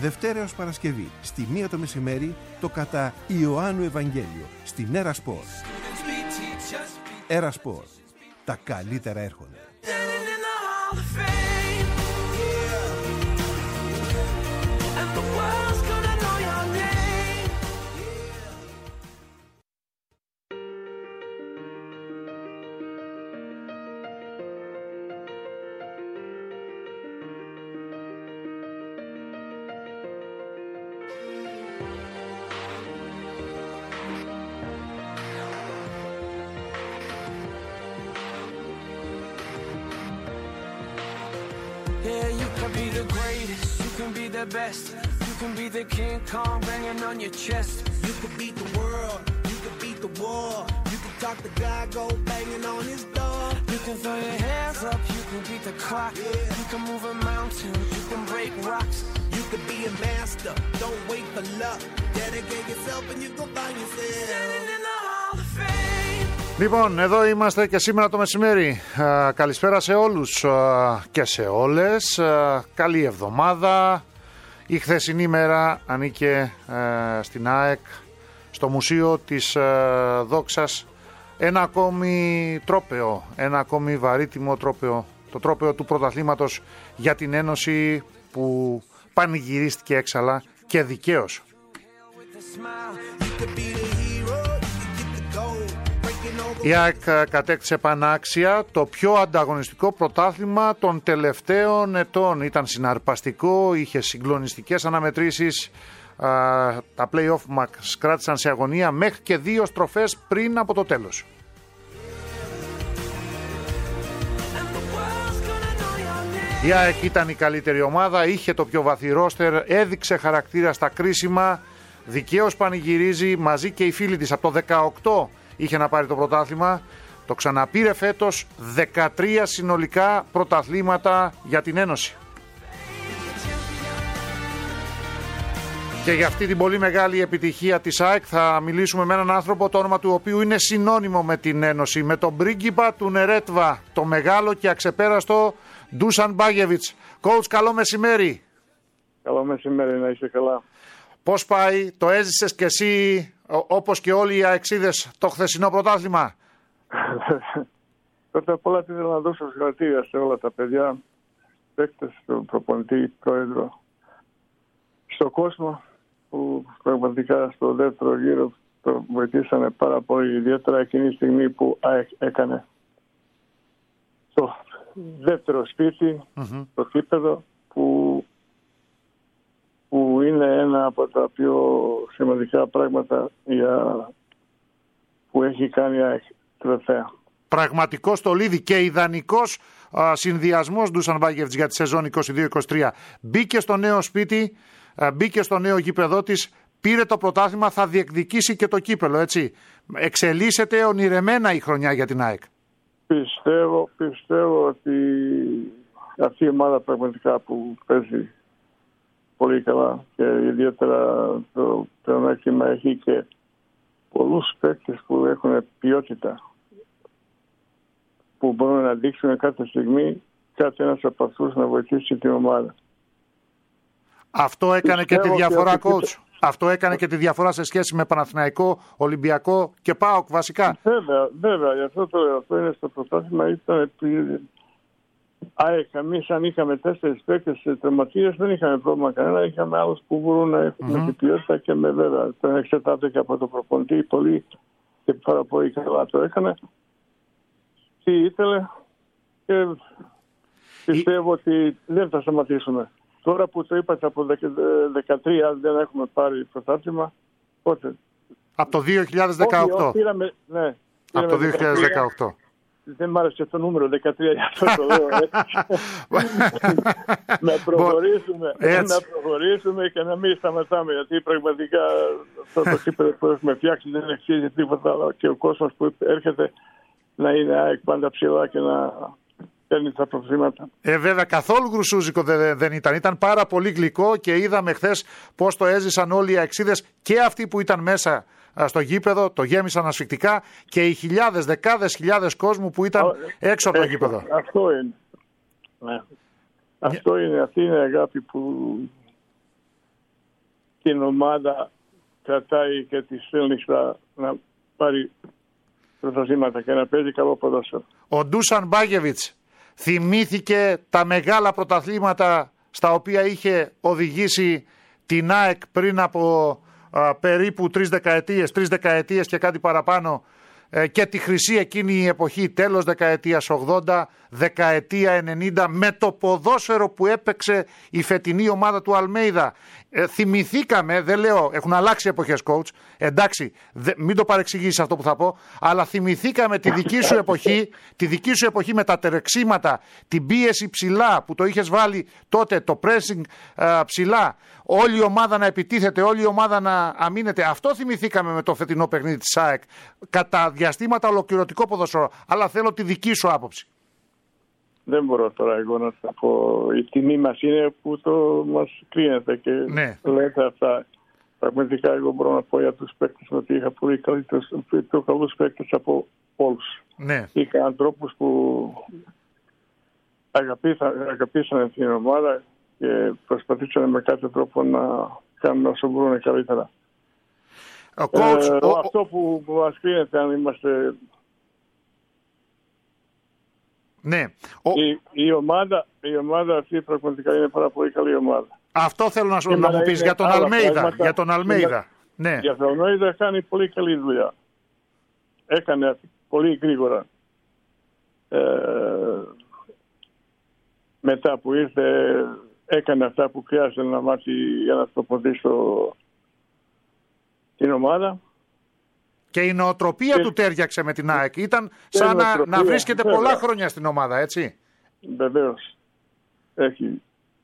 Δευτέρα έως Παρασκευή, στη 1 το μεσημέρι, το κατά Ιωάννου Ευαγγέλιο, στην Έρα Σπορ. Έρα Σπορ. Τα καλύτερα έρχονται. Yeah, you can be the greatest, you can be the best, you can be the King Kong banging on your chest. You can beat the world, you can beat the war, you can talk the guy, go banging on his door. You can throw your hands up, you can beat the clock, you can move a mountain, you can break rocks. You can be a master, don't wait for luck, dedicate yourself and you go find yourself. Standing in the Hall of Fame. Λοιπόν, εδώ είμαστε και σήμερα το μεσημέρι. Καλησπέρα σε όλους και σε όλες. Καλή εβδομάδα. Η χθεσινή μέρα ανήκε στην ΑΕΚ, στο Μουσείο της Δόξας, ένα ακόμη τρόπαιο, ένα ακόμη βαρύτιμο τρόπαιο, το τρόπαιο του πρωταθλήματος για την Ένωση που πανηγυρίστηκε έξαλα και δικαίως. Η ΑΕΚ κατέκτησε πανάξια το πιο ανταγωνιστικό πρωτάθλημα των τελευταίων ετών. Ήταν συναρπαστικό, είχε συγκλονιστικές αναμετρήσεις. Τα play-off μας κράτησαν σε αγωνία μέχρι και 2 στροφές πριν από το τέλος. Η ΑΕΚ ήταν η καλύτερη ομάδα, είχε το πιο βαθύ ρόστερ, έδειξε χαρακτήρα στα κρίσιμα, δικαίως πανηγυρίζει, μαζί και οι φίλοι της από το 18 είχε να πάρει το πρωτάθλημα. Το ξαναπήρε φέτος, 13 συνολικά πρωταθλήματα για την Ένωση. Και για αυτή την πολύ μεγάλη επιτυχία της ΑΕΚ θα μιλήσουμε με έναν άνθρωπο το όνομα του οποίου είναι συνώνυμο με την Ένωση, με τον πρίγκιπα του Νερέτβα, το μεγάλο και αξεπέραστο Ντούσαν Μπάγεβιτς. Coach, καλό μεσημέρι. Καλό μεσημέρι, να είσαι καλά. Πώς πάει, το έζησες κι εσύ όπως και όλοι οι αεξίδες το χθεσινό πρωτάθλημα? Πρώτα απ' όλα θέλω να δώσω συγχαρητήρια σε όλα τα παιδιά, παίκτες, τον προπονητή, πρόεδρο, στον κόσμο που πραγματικά στο δεύτερο γύρο το βοηθήσανε πάρα πολύ, ιδιαίτερα εκείνη τη στιγμή που έκανε το δεύτερο σπίτι, το κήπεδο, που είναι ένα από τα πιο σημαντικά πράγματα που έχει κάνει τελευταία. Πραγματικό στολίδι και ιδανικός συνδυασμός Ντούσαν Μπάγεβιτς για τη σεζόν 22-23. Μπήκε στο νέο σπίτι, μπήκε στο νέο γήπεδό της, πήρε το πρωτάθλημα, θα διεκδικήσει και το κύπελο, έτσι. Εξελίσσεται ονειρεμένα η χρονιά για την ΑΕΚ. Πιστεύω ότι αυτή η ομάδα πραγματικά που παίζει πολύ καλά και ιδιαίτερα το πλεονέκτημα έχει και πολλούς παίκτες που έχουν ποιότητα, που μπορούν να δείξουν κάθε στιγμή κάθε ένας από αυτούς να βοηθήσει την ομάδα. Αυτό έκανε και τη διαφορά, coach. Αυτό έκανε και τη διαφορά σε σχέση με Παναθηναϊκό, Ολυμπιακό και ΠΑΟΚ βασικά. Βέβαια, γι' αυτό είναι στο πρωτάθλημα. Ήταν εμείς αν είχαμε 4 παίκτες τερματίες δεν είχαμε πρόβλημα κανένα. Είχαμε άλλους που μπορούν να έχουν την ποιότητα και με βέβαια. Το εξετάται και από το προπονητή πολύ και πάρα πολύ καλά το έκανε. Τι ήθελε και πιστεύω ότι δεν θα σταματήσουμε. Τώρα που το είπατε από 2013 δεν έχουμε πάρει πρωτάθλημα, πότε? Από το 2018. Πήραμε, ναι. Από το 2018. Δεν μ' άρεσε το νούμερο 13, για αυτό το λέω. Να προχωρήσουμε και να μην σταματάμε, γιατί πραγματικά αυτό το κύπελο που έχουμε φτιάξει δεν αξίζει τίποτα άλλο και ο κόσμος που έρχεται να είναι ΑΕΚ πάντα ψηλά και να παίρνει τα προβλήματα. Βέβαια, καθόλου γρουσούζικο δεν ήταν. Ήταν πάρα πολύ γλυκό και είδαμε χθες πώς το έζησαν όλοι οι αεξίδες και αυτοί που ήταν μέσα στο γήπεδο, το γέμισαν ασφυκτικά και οι χιλιάδες, δεκάδες χιλιάδες κόσμου που ήταν έξω από το γήπεδο. Αυτό είναι. Αυτό είναι, αυτή είναι η αγάπη που την ομάδα κρατάει και τη στέλνει να πάρει πρωταθλήματα και να παίζει καλό ποδόσφαιρο. Ο Ντούσαν Μπάγεβιτς θυμήθηκε τα μεγάλα πρωταθλήματα στα οποία είχε οδηγήσει την ΑΕΚ πριν από περίπου 3 δεκαετίες και κάτι παραπάνω, και τη χρυσή εκείνη η εποχή, τέλος δεκαετίας 80, δεκαετία 90, με το ποδόσφαιρο που έπαιξε η φετινή ομάδα του Αλμέιδα. Θυμηθήκαμε, δεν λέω, έχουν αλλάξει εποχές coach, εντάξει, μην το παρεξηγήσεις αυτό που θα πω, αλλά θυμηθήκαμε τη δική σου εποχή με τα τρεξίματα, την πίεση ψηλά που το είχες βάλει τότε, το pressing ψηλά, όλη η ομάδα να επιτίθεται, όλη η ομάδα να αμήνεται. Αυτό θυμηθήκαμε με το φετινό παιχνίδι της ΑΕΚ. Κατά διαστήματα ολοκληρωτικό ποδόσφαιρο. Αλλά θέλω τη δική σου άποψη. Δεν μπορώ τώρα εγώ να θα πω. Η τιμή μας είναι που το μας κρίνεται και λέτε αυτά. Πραγματικά εγώ μπορώ να πω για τους παίκτες ότι είχα πολύ πιο καλούς παίκτες από όλους. Ναι. Είχα ανθρώπους που αγαπήσαν την ομάδα και προσπαθήσαν με κάθε τρόπο να κάνουν όσο μπορούν καλύτερα. Αυτό που μας κρίνεται, αν είμαστε... Ναι. Η ομάδα αυτή πραγματικά είναι πάρα πολύ καλή ομάδα. Αυτό θέλω να μου πεις για τον Αλμέιδα. Για τον Αλμέιδα. Ναι. Για τον Αλμέιδα κάνει πολύ καλή δουλειά. Έκανε πολύ γρήγορα. Μετά που ήρθε, έκανε αυτά που χρειάζεται να μάθει για να τροποποιήσει την ομάδα. Και η νοοτροπία του τέριαξε με την ΑΕΚ. Ήταν σαν να βρίσκεται πολλά χρόνια στην ομάδα, έτσι. Βεβαίως. Έχει.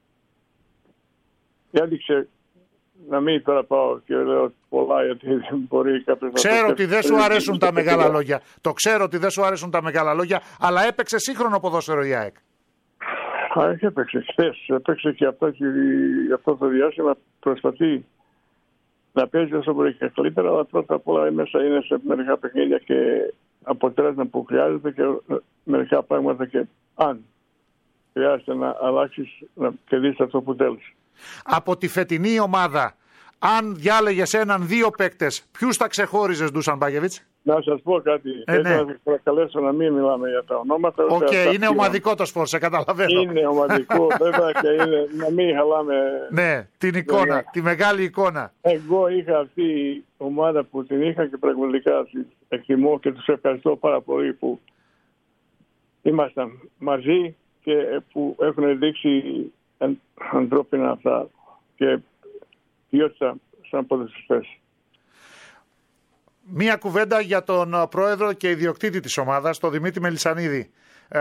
Έδειξε, να μην τώρα πάω και λέω πολλά, γιατί δεν μπορεί κάποιος να... Ξέρω ότι δεν σου αρέσουν τα μεγάλα λόγια. Το ξέρω ότι δεν σου αρέσουν τα μεγάλα λόγια, αλλά έπαιξε σύγχρονο ποδόσφαιρο η ΑΕΚ. Έπαιξε χθες. Έπαιξε και αυτό το διάστημα. Προσπαθεί να παίζει όσο μπορεί και καλύτερα, αλλά πρώτα απ' όλα μέσα είναι σε μερικά παιχνίδια και αποτέλεσμα που χρειάζεται και μερικά πράγματα και αν χρειάζεται να αλλάξεις, να κερδίσεις αυτό που θέλεις. Από τη φετινή ομάδα, αν διάλεγες έναν-δύο παίκτες, ποιους θα ξεχώριζες, Ντούσαν Μπάγεβιτς? Να σας πω κάτι. Ναι. Να σας παρακαλέσω να μην μιλάμε για τα ονόματα. Είναι ομαδικό το σπορ, σε καταλαβαίνω. Είναι ομαδικό, βέβαια, και είναι να μην χαλάμε. Ναι, την εικόνα, τη μεγάλη εικόνα. Εγώ είχα αυτή η ομάδα που την είχα και πραγματικά εκτιμώ και τους ευχαριστώ πάρα πολύ που ήμασταν μαζί και που έχουν δείξει ανθρώπινα αυτά και ποιότητα σαν ποδοσφαιριστές. Μία κουβέντα για τον πρόεδρο και ιδιοκτήτη της ομάδας, τον Δημήτρη Μελισσανίδη.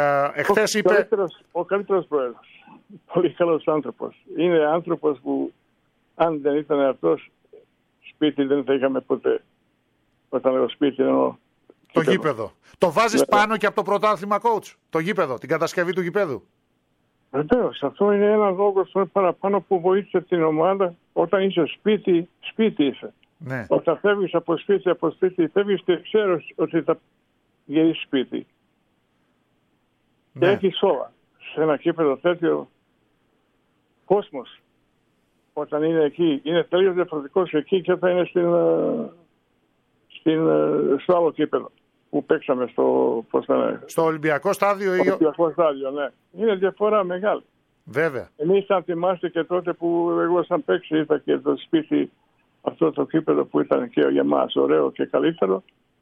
Ο καλύτερος πρόεδρος. Πολύ καλός άνθρωπος. Είναι άνθρωπος που αν δεν ήταν αυτός, σπίτι δεν θα είχαμε ποτέ. Όταν λέω σπίτι εννοώ το γήπεδο. Το βάζεις πάνω και από το πρωτάθλημα, coach, το γήπεδο, την κατασκευή του γήπεδου. Βεβαίως, αυτό είναι ένα λόγος παραπάνω που βοήθησε την ομάδα. Όταν είσαι σπίτι, σπίτι είσαι. Ναι. Όταν φεύγεις από σπίτι, φεύγεις και ξέρεις ότι θα γυρίσεις σπίτι. Ναι. Και έχεις όλα. Σε ένα κήπεδο τέτοιο κόσμος. Όταν είναι εκεί, είναι τελείως διαφορετικός εκεί και θα είναι στο άλλο κήπεδο που παίξαμε στο Ολυμπιακό στάδιο. Στο Ολυμπιακό στάδιο, ναι. Είναι διαφορά μεγάλη. Βέβαια. Εμείς θα θυμάστε και τότε που εγώ σαν παίξει ήρθα και το σπίτι αυτό το κήπεδο που ήταν και για μας ωραίο και καλύτερο.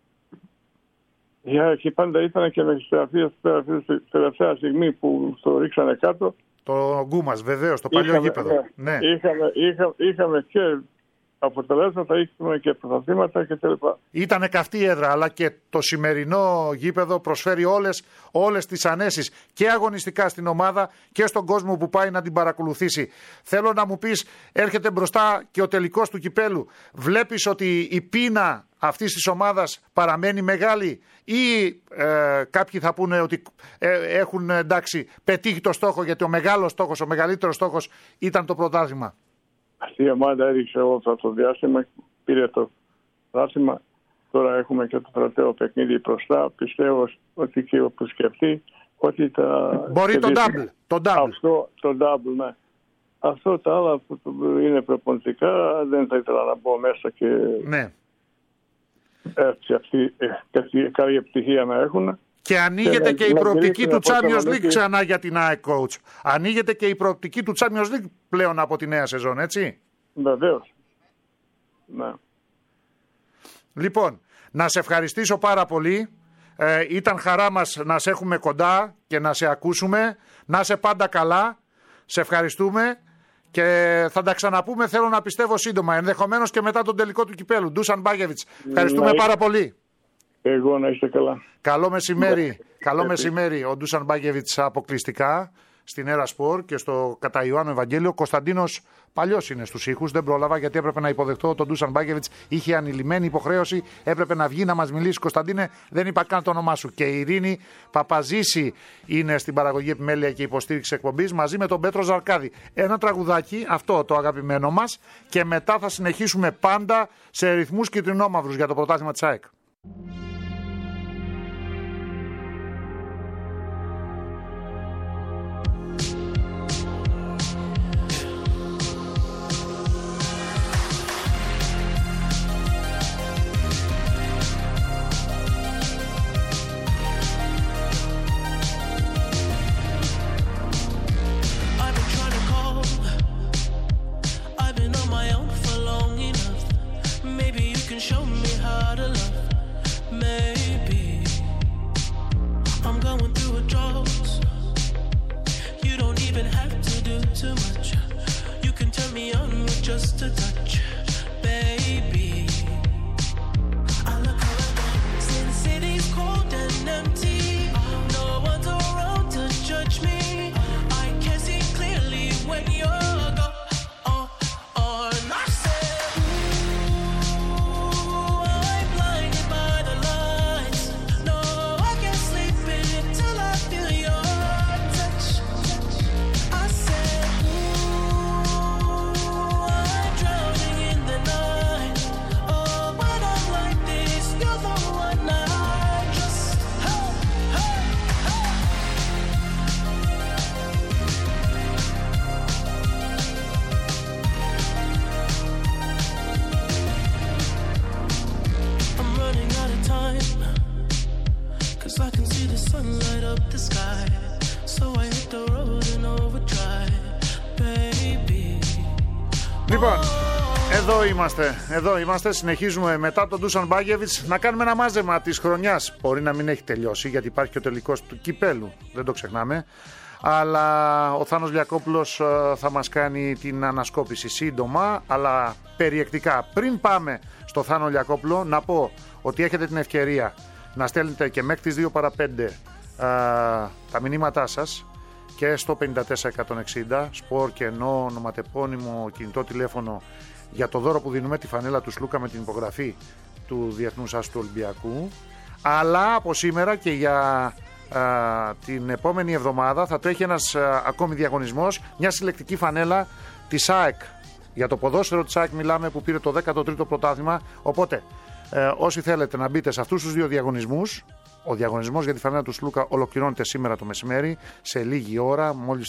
Και πάντα ήταν και με τη τελευταία στιγμή που το ρίξανε κάτω. Το Γκούμας, βεβαίως, το παλιό γήπεδο. Ναι. Είχαμε και αποτελέσματα, είχαμε και πρωταθλήματα κτλ. Ήτανε καυτή έδρα, αλλά και το σημερινό γήπεδο προσφέρει όλες τις ανέσεις και αγωνιστικά στην ομάδα και στον κόσμο που πάει να την παρακολουθήσει. Θέλω να μου πεις, έρχεται μπροστά και ο τελικός του κυπέλου. Βλέπεις ότι η πείνα αυτής της ομάδας παραμένει μεγάλη ή κάποιοι θα πούνε ότι έχουν πετύχει το στόχο, γιατί ο μεγάλος στόχος, ο μεγαλύτερος στόχος ήταν το πρωτάθλημα? Αυτή η ομάδα έριξε όλο αυτό το διάστημα, πήρε το πρωτάθλημα. Τώρα έχουμε και το τελευταίο παιχνίδι μπροστά. Πιστεύω ότι και όπου σκεφτεί ότι μπορεί το double. Αυτό το double, ναι. Αυτό τα άλλα που είναι προπονητικά δεν θα ήθελα να μπω μέσα και Ναι. έτσι αυτοί καλή επιτυχία να έχουν. Και ανοίγεται και η να προοπτική του γυρίσουν Champions από League το ξανά για την ΑΕΚ, coach. Ανοίγεται και η προοπτική του Champions League πλέον από τη νέα σεζόν, έτσι. Βεβαίως. Ναι. Λοιπόν, να σε ευχαριστήσω πάρα πολύ. Ήταν χαρά μας να σε έχουμε κοντά και να σε ακούσουμε. Να είσαι πάντα καλά. Σε ευχαριστούμε και θα τα ξαναπούμε, θέλω να πιστεύω, σύντομα. Ενδεχομένως και μετά τον τελικό του κυπέλου. Ντούσαν Μπάγεβιτς. Ευχαριστούμε πάρα πολύ. Εγώ να είστε καλά. Καλό μεσημέρι. Καλό μεσημέρι. Ο Ντούσαν Μπάγεβιτς αποκλειστικά στην Έρα Σπορ και στο κατά Ιωάννου Ευαγγέλιο. Κωνσταντίνος παλιός είναι στους ήχους. Δεν πρόλαβα γιατί έπρεπε να υποδεχτώ τον Ντούσαν Μπάγεβιτς. Είχε ανηλυμένη υποχρέωση. Έπρεπε να βγει να μας μιλήσει. Κωνσταντίνε, δεν είπα καν το όνομά σου. Και η Ειρήνη Παπαζήση είναι στην παραγωγή επιμέλεια και υποστήριξη εκπομπής μαζί με τον Πέτρο Ζαρκάδη. Ένα τραγουδάκι, αυτό το αγαπημένο μας. Και μετά θα συνεχίσουμε πάντα σε ρυθμούς κυτρινόμαυρους για το πρωτάθλημα της ΑΕΚ. Λοιπόν, εδώ είμαστε, συνεχίζουμε μετά τον Ντούσαν Μπάγεβιτς να κάνουμε ένα μάζεμα της χρονιάς. Μπορεί να μην έχει τελειώσει γιατί υπάρχει και ο τελικός του κυπέλου, δεν το ξεχνάμε. Αλλά ο Θάνος Λιακόπουλος θα μας κάνει την ανασκόπηση σύντομα, αλλά περιεκτικά. Πριν πάμε στο Θάνο Λιακόπουλο, να πω ότι έχετε την ευκαιρία να στέλνετε και μέχρι τις 2 παρά 5 τα μηνύματά σας και στο 54160, σπορ, κενό, ονοματεπώνυμο, κινητό τηλέφωνο, για το δώρο που δίνουμε, τη φανέλα του Σλούκα με την υπογραφή του Διεθνούς Άσου Ολυμπιακού. Αλλά από σήμερα και για την επόμενη εβδομάδα θα τρέχει ένας ακόμη διαγωνισμός, μια συλλεκτική φανέλα της ΑΕΚ. Για το ποδόσφαιρο της ΑΕΚ μιλάμε, που πήρε το 13ο πρωτάθλημα. Οπότε όσοι θέλετε να μπείτε σε αυτούς τους δύο διαγωνισμούς, ο διαγωνισμός για τη φανέλα του Σλούκα ολοκληρώνεται σήμερα το μεσημέρι, σε λίγη ώρα, μόλις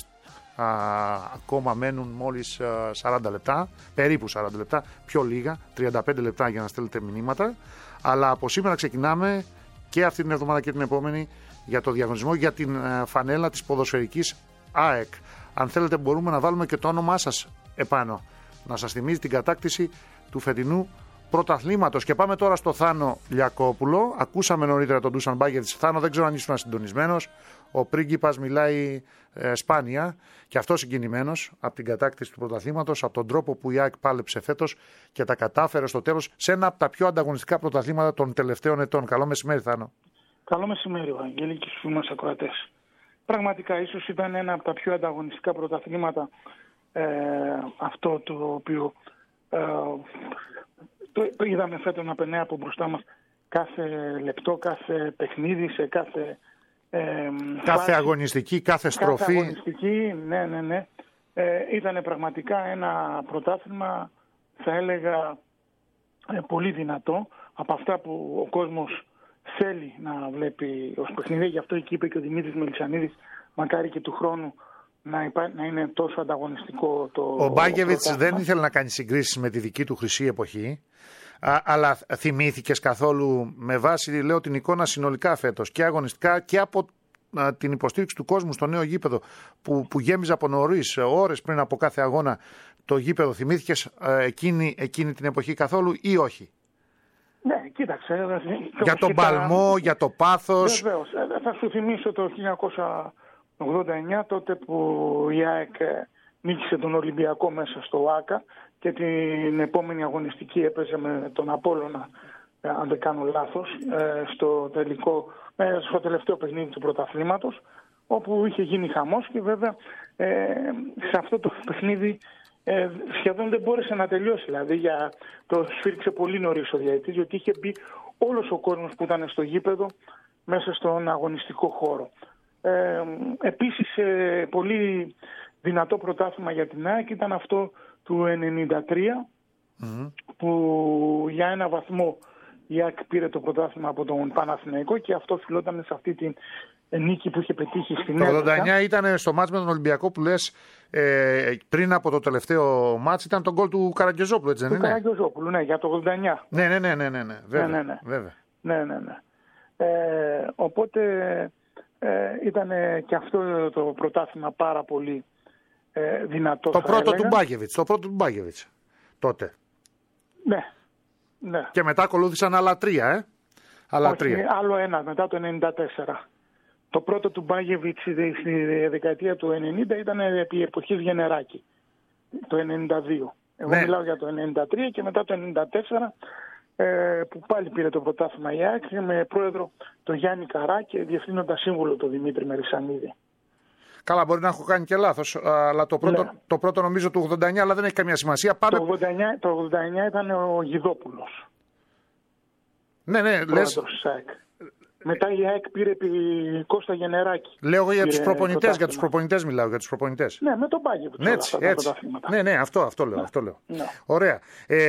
ακόμα μένουν μόλις 40 λεπτά, περίπου 40 λεπτά, πιο λίγα, 35 λεπτά για να στέλνετε μηνύματα. Αλλά από σήμερα ξεκινάμε και αυτή την εβδομάδα και την επόμενη για το διαγωνισμό για την φανέλα της ποδοσφαιρικής ΑΕΚ. Αν θέλετε μπορούμε να βάλουμε και το όνομά σας επάνω, να σας θυμίζει την κατάκτηση του φετινού πρωταθλήματος. Και πάμε τώρα στο Θάνο Λιακόπουλο. Ακούσαμε νωρίτερα τον Ντούσαν Μπάγεβιτς. Θάνο, δεν ξέρω αν ήσουν συντονισμένος. Ο πρίγκιπας μιλάει σπάνια και αυτό συγκινημένος από την κατάκτηση του πρωταθλήματος, από τον τρόπο που η ΑΕΚ πάλεψε φέτος και τα κατάφερε στο τέλος σε ένα από τα πιο ανταγωνιστικά πρωταθλήματα των τελευταίων ετών. Καλό μεσημέρι, Θάνο. Καλό μεσημέρι, Βαγγέλη, και στους μας ακροατές. Πραγματικά, ίσως ήταν ένα από τα πιο ανταγωνιστικά πρωταθλήματα αυτό το οποίο το είδαμε φέτος να περνάει από μπροστά μας κάθε λεπτό, κάθε παιχνίδι, σε κάθε κάθε αγωνιστική, κάθε στροφή. Κάθε αγωνιστική, ναι. Ήταν πραγματικά ένα πρωτάθλημα, θα έλεγα, πολύ δυνατό, από αυτά που ο κόσμος θέλει να βλέπει ως παιχνίδι. Γι' αυτό εκεί είπε και ο Δημήτρης Μελισσανίδης, μακάρι και του χρόνου να είναι τόσο ανταγωνιστικό το. Ο Μπάγεβιτς δεν ήθελε να κάνει συγκρίσεις με τη δική του χρυσή εποχή, αλλά θυμήθηκες καθόλου με βάση, λέω, την εικόνα συνολικά φέτος και αγωνιστικά και από την υποστήριξη του κόσμου στο νέο γήπεδο που γέμιζε από νωρίς, ώρες πριν από κάθε αγώνα το γήπεδο, θυμήθηκες εκείνη την εποχή καθόλου ή όχι? Ναι, κοίταξε. Για τον παλμό, για το πάθος. Βεβαίως. Θα σου θυμίσω το 1989, τότε που η ΑΕΚ νίκησε τον Ολυμπιακό μέσα στο ΆΚΑ και την επόμενη αγωνιστική έπαιζε με τον Απόλλωνα, αν δεν κάνω λάθος, στο τελευταίο παιχνίδι του πρωταθλήματος, όπου είχε γίνει χαμός και βέβαια σε αυτό το παιχνίδι σχεδόν δεν μπόρεσε να τελειώσει. Δηλαδή το σφίριξε πολύ νωρίς ο διαιτητής, γιατί είχε μπει όλος ο κόσμος που ήταν στο γήπεδο μέσα στον αγωνιστικό χώρο. Επίσης, πολύ δυνατό πρωτάθλημα για την ΑΕΚ ήταν αυτό του 1993, που για ένα βαθμό η ΑΕΚ πήρε το πρωτάθλημα από τον Παναθηναϊκό και αυτό οφειλόταν σε αυτή την νίκη που είχε πετύχει στην Ελλάδα. Το 89 ήταν στο μάτς με τον Ολυμπιακό που λες πριν από το τελευταίο μάτς, ήταν τον γκολ του Καραγκιόζοπουλου, έτσι δεν είναι? Του Καραγκιόζοπουλου, ναι, για το 89. Ναι. Βέβαια. Ναι. Οπότε ήταν και αυτό το πρωτάθλημα πάρα πολύ δυνατό. Το πρώτο του Μπάγεβιτς τότε. Ναι. Και μετά ακολούθησαν άλλα τρία, άλλο ένα μετά το 1994. Το πρώτο του Μπάγεβιτς στη δεκαετία του 1990 ήταν επί εποχής Γενεράκη, το 1992. Εγώ μιλάω για το 1993 και μετά το 1994 που πάλι πήρε το πρωτάθλημα η ΑΕΚ με πρόεδρο τον Γιάννη Καρά και διευθύνοντα σύμβουλο τον Δημήτρη Μερισσανίδη. Καλά, μπορεί να έχω κάνει και λάθος, αλλά το πρώτο νομίζω του 89, αλλά δεν έχει καμία σημασία. Το 89 ήταν ο Γιδόπουλος. Ναι, λες. Μετά η ΑΕΚ πήρε επί Κώστα Γενεράκη. Λέω για τους προπονητές, μιλάω για τους προπονητές. Ναι, με τον Μπάγεβιτς. Έτσι. Ναι, αυτό λέω. Ναι. Ωραία.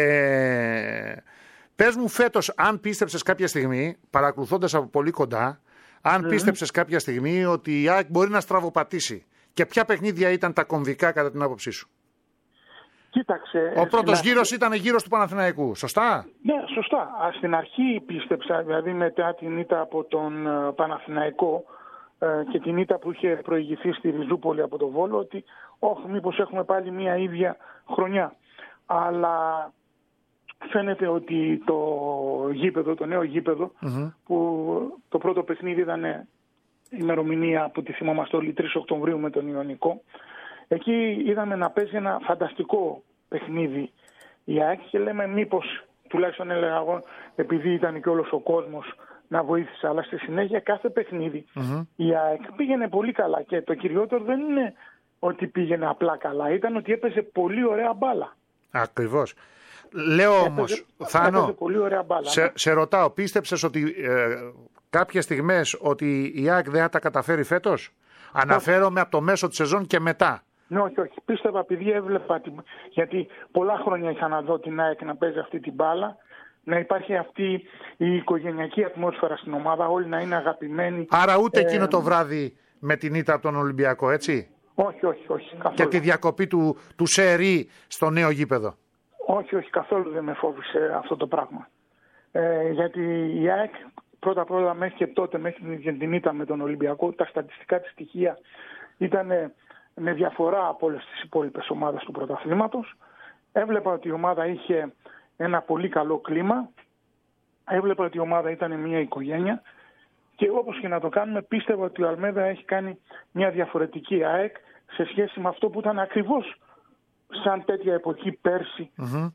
Πες μου φέτος, αν πίστεψες κάποια στιγμή, παρακολουθώντας από πολύ κοντά, αν πίστεψες κάποια στιγμή ότι η ΑΕΚ μπορεί να στραβοπατήσει και ποια παιχνίδια ήταν τα κομβικά κατά την άποψή σου? Κοίταξε. Ο πρώτος γύρος ήταν γύρος του Παναθηναϊκού, σωστά? Ναι, σωστά. Στην αρχή πίστεψα, δηλαδή μετά την ήττα από τον Παναθηναϊκό και την ήττα που είχε προηγηθεί στη Ριζούπολη από τον Βόλο, ότι μήπως έχουμε πάλι μια ίδια χρονιά. Αλλά φαίνεται ότι το νέο γήπεδο, που το πρώτο παιχνίδι ήταν ημερομηνία που τη θυμόμαστε όλοι, 3 Οκτωβρίου με τον Ιωνικό, εκεί είδαμε να παίζει ένα φανταστικό παιχνίδι η ΑΕΚ και λέμε μήπως, τουλάχιστον έλεγα εγώ, επειδή ήταν και όλος ο κόσμος, να βοήθησε. Αλλά στη συνέχεια κάθε παιχνίδι η ΑΕΚ πήγαινε πολύ καλά και το κυριότερο δεν είναι ότι πήγαινε απλά καλά, ήταν ότι έπαιζε πολύ ωραία μπάλα. Ακριβώς. Λέω όμως, Θάνο, πολύ ωραία μπάλα, σε ρωτάω, πίστεψες ότι κάποιες στιγμές ότι η ΑΕΚ δεν θα τα καταφέρει φέτος? Αναφέρομαι από το μέσο της σεζόν και μετά. Ναι, όχι. Πίστευα, επειδή έβλεπα, γιατί πολλά χρόνια είχα να δω την ΑΕΚ να παίζει αυτή την μπάλα, να υπάρχει αυτή η οικογενειακή ατμόσφαιρα στην ομάδα, όλοι να είναι αγαπημένοι. Άρα ούτε εκείνο το βράδυ με την ήττα από τον Ολυμπιακό, έτσι? Όχι, καθόλου. Και τη διακοπή του ΣΕΡΙ στο νέο γήπεδο? Όχι, καθόλου δεν με φόβησε αυτό το πράγμα. Γιατί η ΑΕΚ πρώτα μέχρι και τότε, μέχρι την ήττα με τον Ολυμπιακό, τα στατιστικά της στοιχεία ήταν με διαφορά από όλες τις υπόλοιπες ομάδες του πρωταθλήματος. Έβλεπα ότι η ομάδα είχε ένα πολύ καλό κλίμα. Έβλεπα ότι η ομάδα ήταν μια οικογένεια. Και όπως και να το κάνουμε, πίστευα ότι ο Αλμέιδα έχει κάνει μια διαφορετική ΑΕΚ σε σχέση με αυτό που ήταν ακριβώς σαν τέτοια εποχή πέρσι.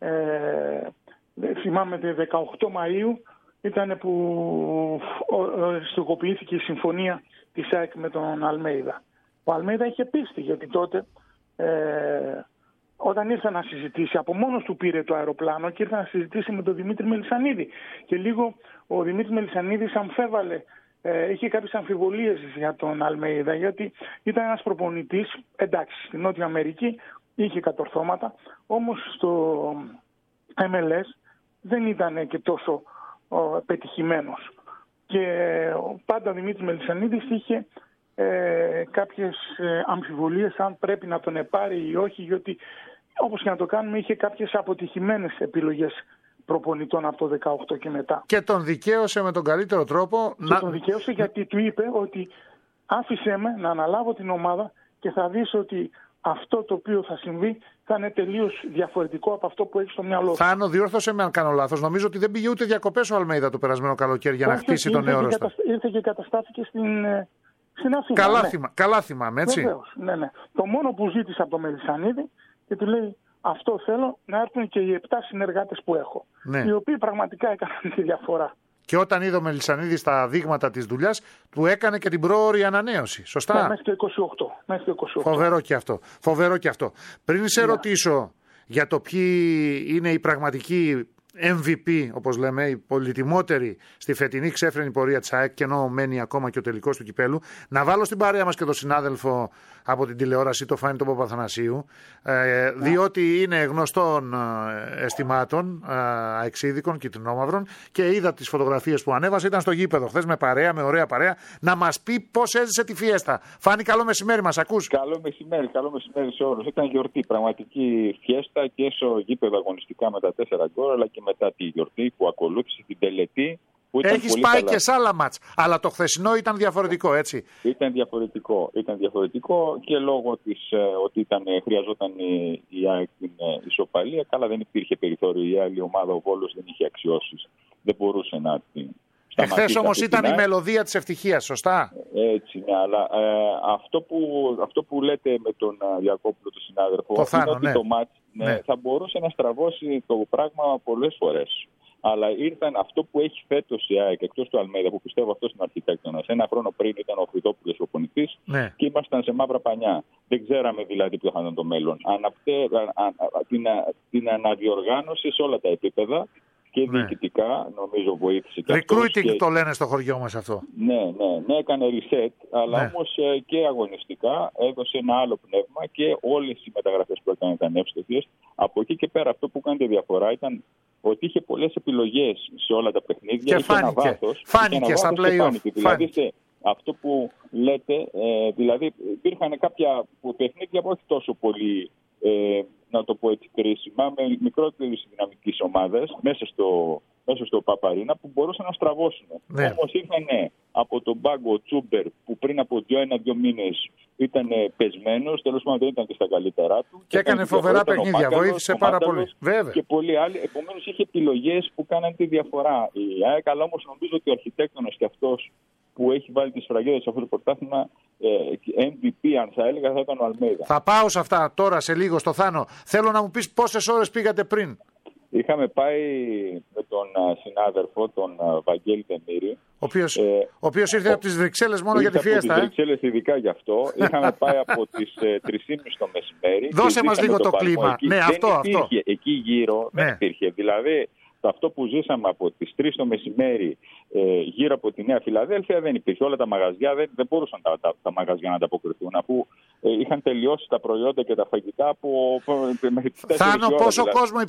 Θυμάμαι ότι 18 Μαΐου ήταν που οριστικοποιήθηκε η συμφωνία της ΑΕΚ με τον Αλμέιδα. Ο Αλμέιδα είχε πίστη, γιατί τότε όταν ήρθε να συζητήσει, από μόνος του πήρε το αεροπλάνο και ήρθε να συζητήσει με τον Δημήτρη Μελισσανίδη. Και λίγο ο Δημήτρης Μελισσανίδης αμφέβαλε, είχε κάποιες αμφιβολίες για τον Αλμέιδα, γιατί ήταν ένας προπονητής, εντάξει, στην Νότια Αμερική είχε κατορθώματα, όμως στο MLS δεν ήταν και τόσο πετυχημένος. Και πάντα ο Δημήτρης Μελισσανίδης είχε κάποιες αμφιβολίες αν πρέπει να τον επάρει ή όχι, γιατί όπως και να το κάνουμε είχε κάποιες αποτυχημένες επιλογές προπονητών από το 18 και μετά. Και τον δικαίωσε με τον καλύτερο τρόπο. Τον δικαίωσε γιατί του είπε ότι άφησέ με να αναλάβω την ομάδα και θα δεις ότι αυτό το οποίο θα συμβεί θα είναι τελείως διαφορετικό από αυτό που έχει στο μυαλό σου. Θάνο, διόρθωσε με αν κάνω λάθος. Νομίζω ότι δεν πήγε ούτε διακοπές ο Αλμέιδα το περασμένο καλοκαίρι για να χτίσει τον νέο ρόστερ. Ήρθε και καταστάθηκε στην Αθήνα. Καλά θυμάμαι, έτσι. Βεβαίως, ναι. Το μόνο που ζήτησε από τον Μελισσανίδη και του λέει αυτό θέλω να έρθουν και οι 7 συνεργάτες που έχω. Ναι. Οι οποίοι πραγματικά έκαναν τη διαφορά. Και όταν είδε ο Μελισσανίδης τα δείγματα της δουλειάς, του έκανε και την πρόωρη ανανέωση. Σωστά. Ναι, μέχρι το 28. Φοβερό και αυτό. Πριν σε ρωτήσω για το ποιοι είναι οι πραγματικοί MVP, όπως λέμε, οι πολυτιμότεροι στη φετινή ξέφρενη πορεία της ΑΕΚ, και ενώ μένει ακόμα και ο τελικός του κυπέλου, να βάλω στην παρέα μας και τον συνάδελφο από την τηλεόραση, το Φάνη τον Παπαθανασίου, διότι είναι γνωστών αισθημάτων αεξίδικων, κυτρινόμαυρων, και είδα τις φωτογραφίες που ανέβασε, ήταν στο γήπεδο χθες με ωραία παρέα, να μας πει πώς έζησε τη φιέστα. Φάνη, καλό μεσημέρι, μας ακούς? Καλό μεσημέρι σε όλους. Ήταν γιορτή, πραγματική φιέστα και στο γήπεδο αγωνιστικά με τα 4 γκολ, αλλά και μετά τη γιορτή που ακολούθησε, την τελετή. Έχεις πάει καλά και σε άλλα μάτς, αλλά το χθεσινό ήταν διαφορετικό, έτσι. Ήταν διαφορετικό και λόγω ότι χρειαζόταν η ΑΕΚ την ισοπαλία. Καλά, δεν υπήρχε περιθώριο. Η άλλη ομάδα, ο Βόλος, δεν είχε αξιώσεις. Δεν μπορούσε να την σταματήσει. Εχθές όμως ήταν η μελωδία της ευτυχίας, σωστά? Έτσι, ναι, αλλά αυτό που λέτε με τον Διακόπουλο, τον συνάδελφο, το Θάνο, ότι το μάτς θα μπορούσε να στραβώσει το πράγμα πολλές φορές. Αλλά ήρθαν αυτό που έχει φέτος η ΑΕΚ, εκτός του Αλμέιδα, που πιστεύω αυτός είναι ο αρχιτέκτονας. Ένα χρόνο πριν ήταν ο Χρυδόπουλος ο πονητής και ήμασταν σε μαύρα πανιά. Δεν ξέραμε δηλαδή ποιο θα ήταν το μέλλον. Την αναδιοργάνωση σε όλα τα επίπεδα και διοικητικά, νομίζω βοήθησε και recruiting το λένε στο χωριό μας αυτό. Ναι, έκανε reset, αλλά όμως και αγωνιστικά έδωσε ένα άλλο πνεύμα και όλες οι μεταγραφές που έκανε ήταν εύστοχες. Από εκεί και πέρα αυτό που έκανε τη διαφορά ήταν ότι είχε πολλές επιλογές σε όλα τα παιχνίδια. Και φάνηκε στα play-off. Δηλαδή αυτό που λέτε, δηλαδή υπήρχαν κάποια παιχνίδια που όχι τόσο πολύ, να το πω έτσι, κρίσιμα, με μικρότερες δυναμικές ομάδες μέσα στο Παπαρίνα που μπορούσαν να στραβώσουν. Όμως ήρθαν από τον πάγκο ο Τσούμπερ που πριν από 1-2 μήνες ήταν πεσμένος, τέλος πάντων δεν ήταν και στα καλύτερά του. Και έκανε φοβερά παιχνίδια, βοήθησε πάρα πολύ. Βέβαια. Και πολλοί άλλοι, επομένως είχε επιλογές που κάναν τη διαφορά. Η ΑΕΚ, αλλά όμως νομίζω ότι ο αρχιτέκτονας και αυτός που έχει βάλει τις σφραγίδες σε αυτό το πρωτάθλημα, MVP αν θα έλεγα, θα ήταν ο Αλμέιδα. Θα πάω σε αυτά τώρα σε λίγο στο Θάνο. Θέλω να μου πεις πόσες ώρες πήγατε πριν. Είχαμε πάει με τον συνάδελφο, τον Βαγγέλη Δεμήρη. Ο οποίος ήρθε από τις Βρυξέλλες μόνο για τη φιέστα. Από τις Βρυξέλλες ειδικά γι' αυτό. Είχαμε πάει από τις 3.30 το μεσημέρι. Δώσε μας λίγο το κλίμα. Εκεί. Ναι, αυτό. Εκεί γύρω δεν υπήρχε. Δηλαδή αυτό που ζήσαμε από τις 3 το μεσημέρι γύρω από τη Νέα Φιλαδέλφια δεν υπήρχε. Όλα τα μαγαζιά δεν μπορούσαν τα μαγαζιά να ανταποκριθούν, αφού είχαν τελειώσει τα προϊόντα και τα φαγητά από μέχρι τις 4 Θάνο, ώρα, πόσος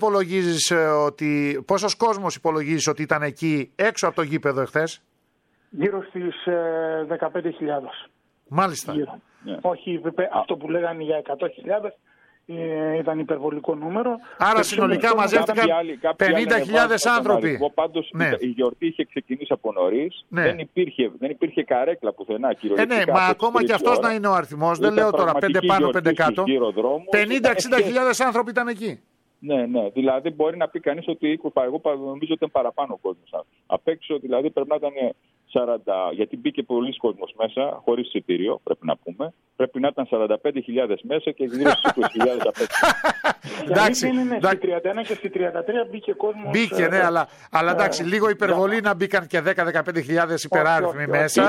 κόσμος υπολογίζεις ότι ήταν εκεί έξω από το γήπεδο εχθές? Γύρω στις 15.000. Μάλιστα. Όχι αυτό που λέγανε για 100.000. Ήταν υπερβολικό νούμερο. Άρα συνολικά μαζεύτηκαν 50.000 άνθρωποι. Πάντως η γιορτή είχε ξεκινήσει από νωρίς. Δεν υπήρχε καρέκλα πουθενά. Ναι, μα ακόμα και αυτός να είναι ο αριθμός. Δεν λέω τώρα 5 πάνω, 5 κάτω. 50-60.000 άνθρωποι ήταν εκεί. Ναι, δηλαδή μπορεί να πει κανείς ότι εγώ νομίζω ότι ήταν παραπάνω ο κόσμος. Απ' έξω δηλαδή πρέπει να ήταν 40, γιατί μπήκε πολλοί κόσμος μέσα, χωρίς εισιτήριο, πρέπει να πούμε. Πρέπει να ήταν 45.000 μέσα και γύρω στις 20.000 απ' έξω. Εντάξει, στη 31 και στη 33 μπήκε κόσμος. Μπήκε, ναι, αλλά εντάξει, λίγο υπερβολή να μπήκαν και 10-15.000 υπεράριθμοι μέσα.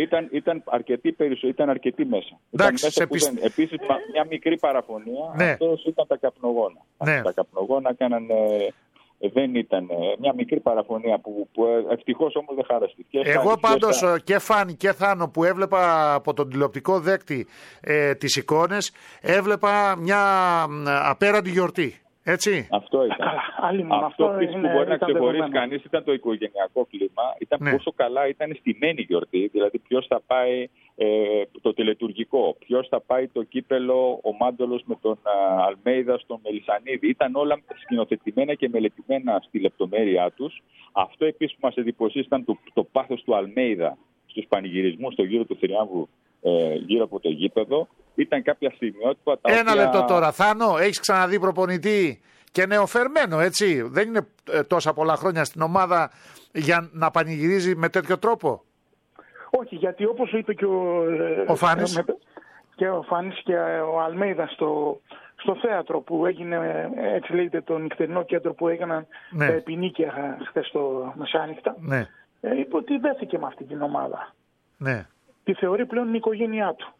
Ήταν αρκετοί μέσα. Επίσης, μια μικρή παραφωνία, αυτός ήταν τα καπνογόνα. Τα καπνογόνα έκαναν... Δεν ήταν μια μικρή παραφωνία που ευτυχώς όμως δεν χάραστηκε. Εγώ πάντως και Φάνη και Θάνο που έβλεπα από τον τηλεοπτικό δέκτη τις εικόνες, έβλεπα μια απέραντη γιορτή. Έτσι. Αυτό ήταν. Αυτό που μπορεί να ξεχωρίσει κανείς ήταν το οικογενειακό κλίμα. Ήταν πόσο καλά ήταν στημένη η γιορτή. Δηλαδή, ποιος θα πάει το τελετουργικό, ποιος θα πάει το κύπελο, ο Μάντολος με τον Αλμέιδα στον Μελισσανίδη. Ήταν όλα σκηνοθετημένα και μελετημένα στη λεπτομέρειά τους. Αυτό επίσης που μας εντυπωσίασε ήταν το πάθος του Αλμέιδα στους πανηγυρισμούς στο γύρο του Θηριάμβου, γύρω από το γήπεδο. Ήταν κάποια στιγμιότυπα τα Ένα λεπτό τώρα, Θάνο, έχεις ξαναδεί προπονητή και νεοφερμένο, έτσι? Δεν είναι τόσα πολλά χρόνια στην ομάδα για να πανηγυρίζει με τέτοιο τρόπο? Όχι, γιατί όπως είπε και ο Φάνης και ο Φάνης και ο Αλμέιδα στο θέατρο που έγινε, έτσι λέγεται, το νυχτερινό κέντρο που έγιναν τα επινίκια χθες το μεσάνυχτα, είπε ότι δέθηκε με αυτή την ομάδα. Ναι. Τη θεωρεί πλέον η οικογένειά του.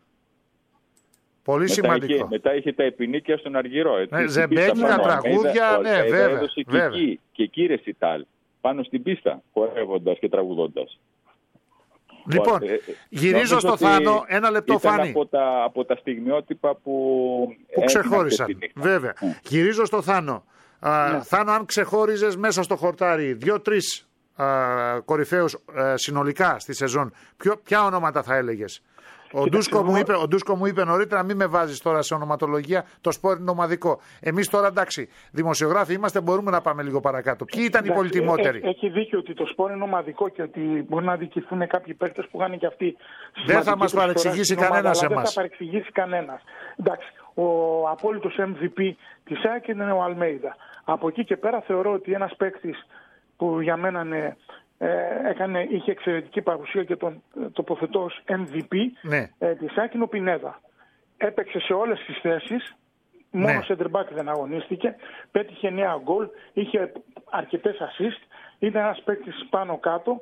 Πολύ σημαντικό. Μετά είχε τα επινίκια στον Αργυρό. Ζεμπέκικα, τραγούδια, ναι, βέβαια. Έδωσε και εκεί ρεσιτάλ πάνω στην πίστα, χορεύοντας και τραγουδώντας. Λοιπόν, γυρίζω στο Θάνο, ένα λεπτό, Φάνη. Από τα στιγμιότυπα που ξεχώρισαν. Βέβαια. Γυρίζω στο Θάνο. Θάνο, αν ξεχώριζες μέσα στο χορτάρι 2-3 κορυφαίους συνολικά στη σεζόν, ποια ονόματα θα έλεγες? Ο Ντούσκο μου είπε νωρίτερα, μην με βάζεις τώρα σε ονοματολογία, το σπορ είναι ομαδικό. Εμείς τώρα, εντάξει, δημοσιογράφοι είμαστε, μπορούμε να πάμε λίγο παρακάτω. Ποιοι ήταν οι πολυτιμότεροι? Έχει δίκιο ότι το σπορ είναι ομαδικό και ότι μπορεί να δικηθούν κάποιοι παίκτες που είχαν και αυτοί. Δεν θα μας παρεξηγήσει κανένας εμάς. Δεν θα παρεξηγήσει κανένας. Εντάξει, ο απόλυτος MVP της ΑΕΚ είναι ο Αλμέιδα. Από εκεί και πέρα θεωρώ ότι ένας παίκτης που για μένα είχε εξαιρετική παρουσία και τον τοποθετώ ως MVP της ΑΕΚ είναι ο Πινέδα. Έπαιξε σε όλες τις θέσεις, μόνο center back δεν αγωνίστηκε, πέτυχε 9 γκολ, είχε αρκετές assist, ήταν ένας παίκτης πάνω κάτω.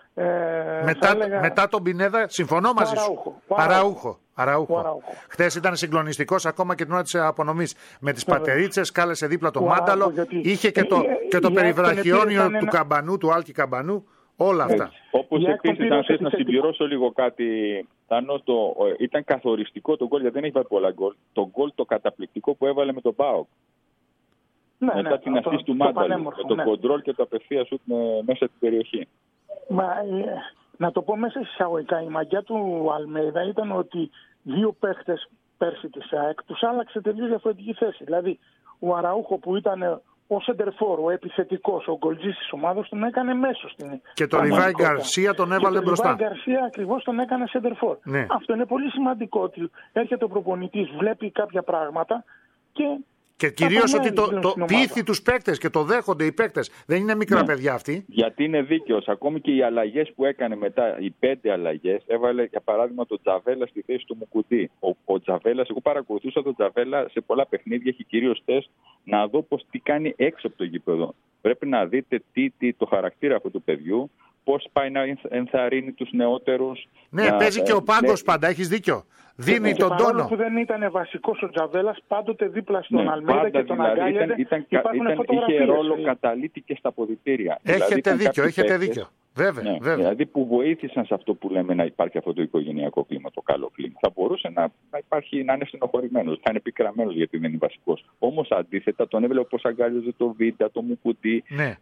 Μετά τον Πινέδα, συμφωνώ μαζί σου. Αραούχο. Χθες ήταν συγκλονιστικός ακόμα και την ώρα της απονομής. Με τις πατερίτσες, κάλεσε δίπλα το Μάνταλο. Είχε και το περιβραχιόνιο του Καμπανού, του Άλκη Καμπανού. Όλα αυτά. Όπως επίσης, αν θες να συμπληρώσω λίγο κάτι, Θάνο, ήταν καθοριστικό το γκολ, γιατί δεν έχει βάλει πολλά γκολ. Το γκολ το καταπληκτικό που έβαλε με τον ΠΑΟΚ. Μετά την assist του Μάνταλου. Με το κοντρόλ και το απευθεία σουτ μέσα στην περιοχή. Να το πω μέσα εισαγωγικά, η μαγιά του Αλμέιδα ήταν ότι δύο παίχτες πέρσι της ΑΕΚ τους άλλαξε τελείως διαφορετική θέση. Δηλαδή, ο Αραούχο που ήταν ο σεντερφόρ, ο επιθετικός, ο γκολτζής της ομάδας, τον έκανε μέσο στην. Και τον Ριβάη Γκαρσία τον έβαλε μπροστά. Τον Ριβάη Γκαρσία ακριβώς τον έκανε σεντερφόρ. Ναι. Αυτό είναι πολύ σημαντικό, ότι έρχεται ο προπονητής, βλέπει κάποια πράγματα και κυρίως ότι πείθει τους παίκτες και το δέχονται οι παίκτες. Δεν είναι μικρά παιδιά αυτοί. Γιατί είναι δίκαιος. Ακόμη και οι αλλαγές που έκανε μετά, οι 5 αλλαγές, έβαλε για παράδειγμα τον Τζαβέλα στη θέση του Μουκουτί. Ο Τζαβέλας, εγώ παρακολουθούσα τον Τζαβέλα σε πολλά παιχνίδια, έχει κυρίως τεστ, να δω τι κάνει έξω από το γήπεδο. Πρέπει να δείτε το χαρακτήρα αυτού του παιδιού, πώς πάει να ενθαρρύνει τους νεότερους. Ναι, παίζει και ο πάγκος πάντα, έχεις δίκιο. Δίνει τον τόνο. Παρόλο που δεν ήταν βασικός ο Τζαβέλας, πάντοτε δίπλα στον Αλμέιδα και τον αγκάλιαζε. Είχε ρόλο καταλήτη και στα αποδυτήρια. Έχετε δίκιο. Βέβαια. Δηλαδή που βοήθησαν σε αυτό που λέμε να υπάρχει αυτό το οικογενειακό κλίμα, το καλό κλίμα. Θα μπορούσε να είναι στενοχωρημένος, θα είναι πικραμένος γιατί δεν είναι βασικός. Όμως αντίθετα τον έβλεπε πως αγκάλιαζε το Βίντα, το Μουκουτί. Ναι.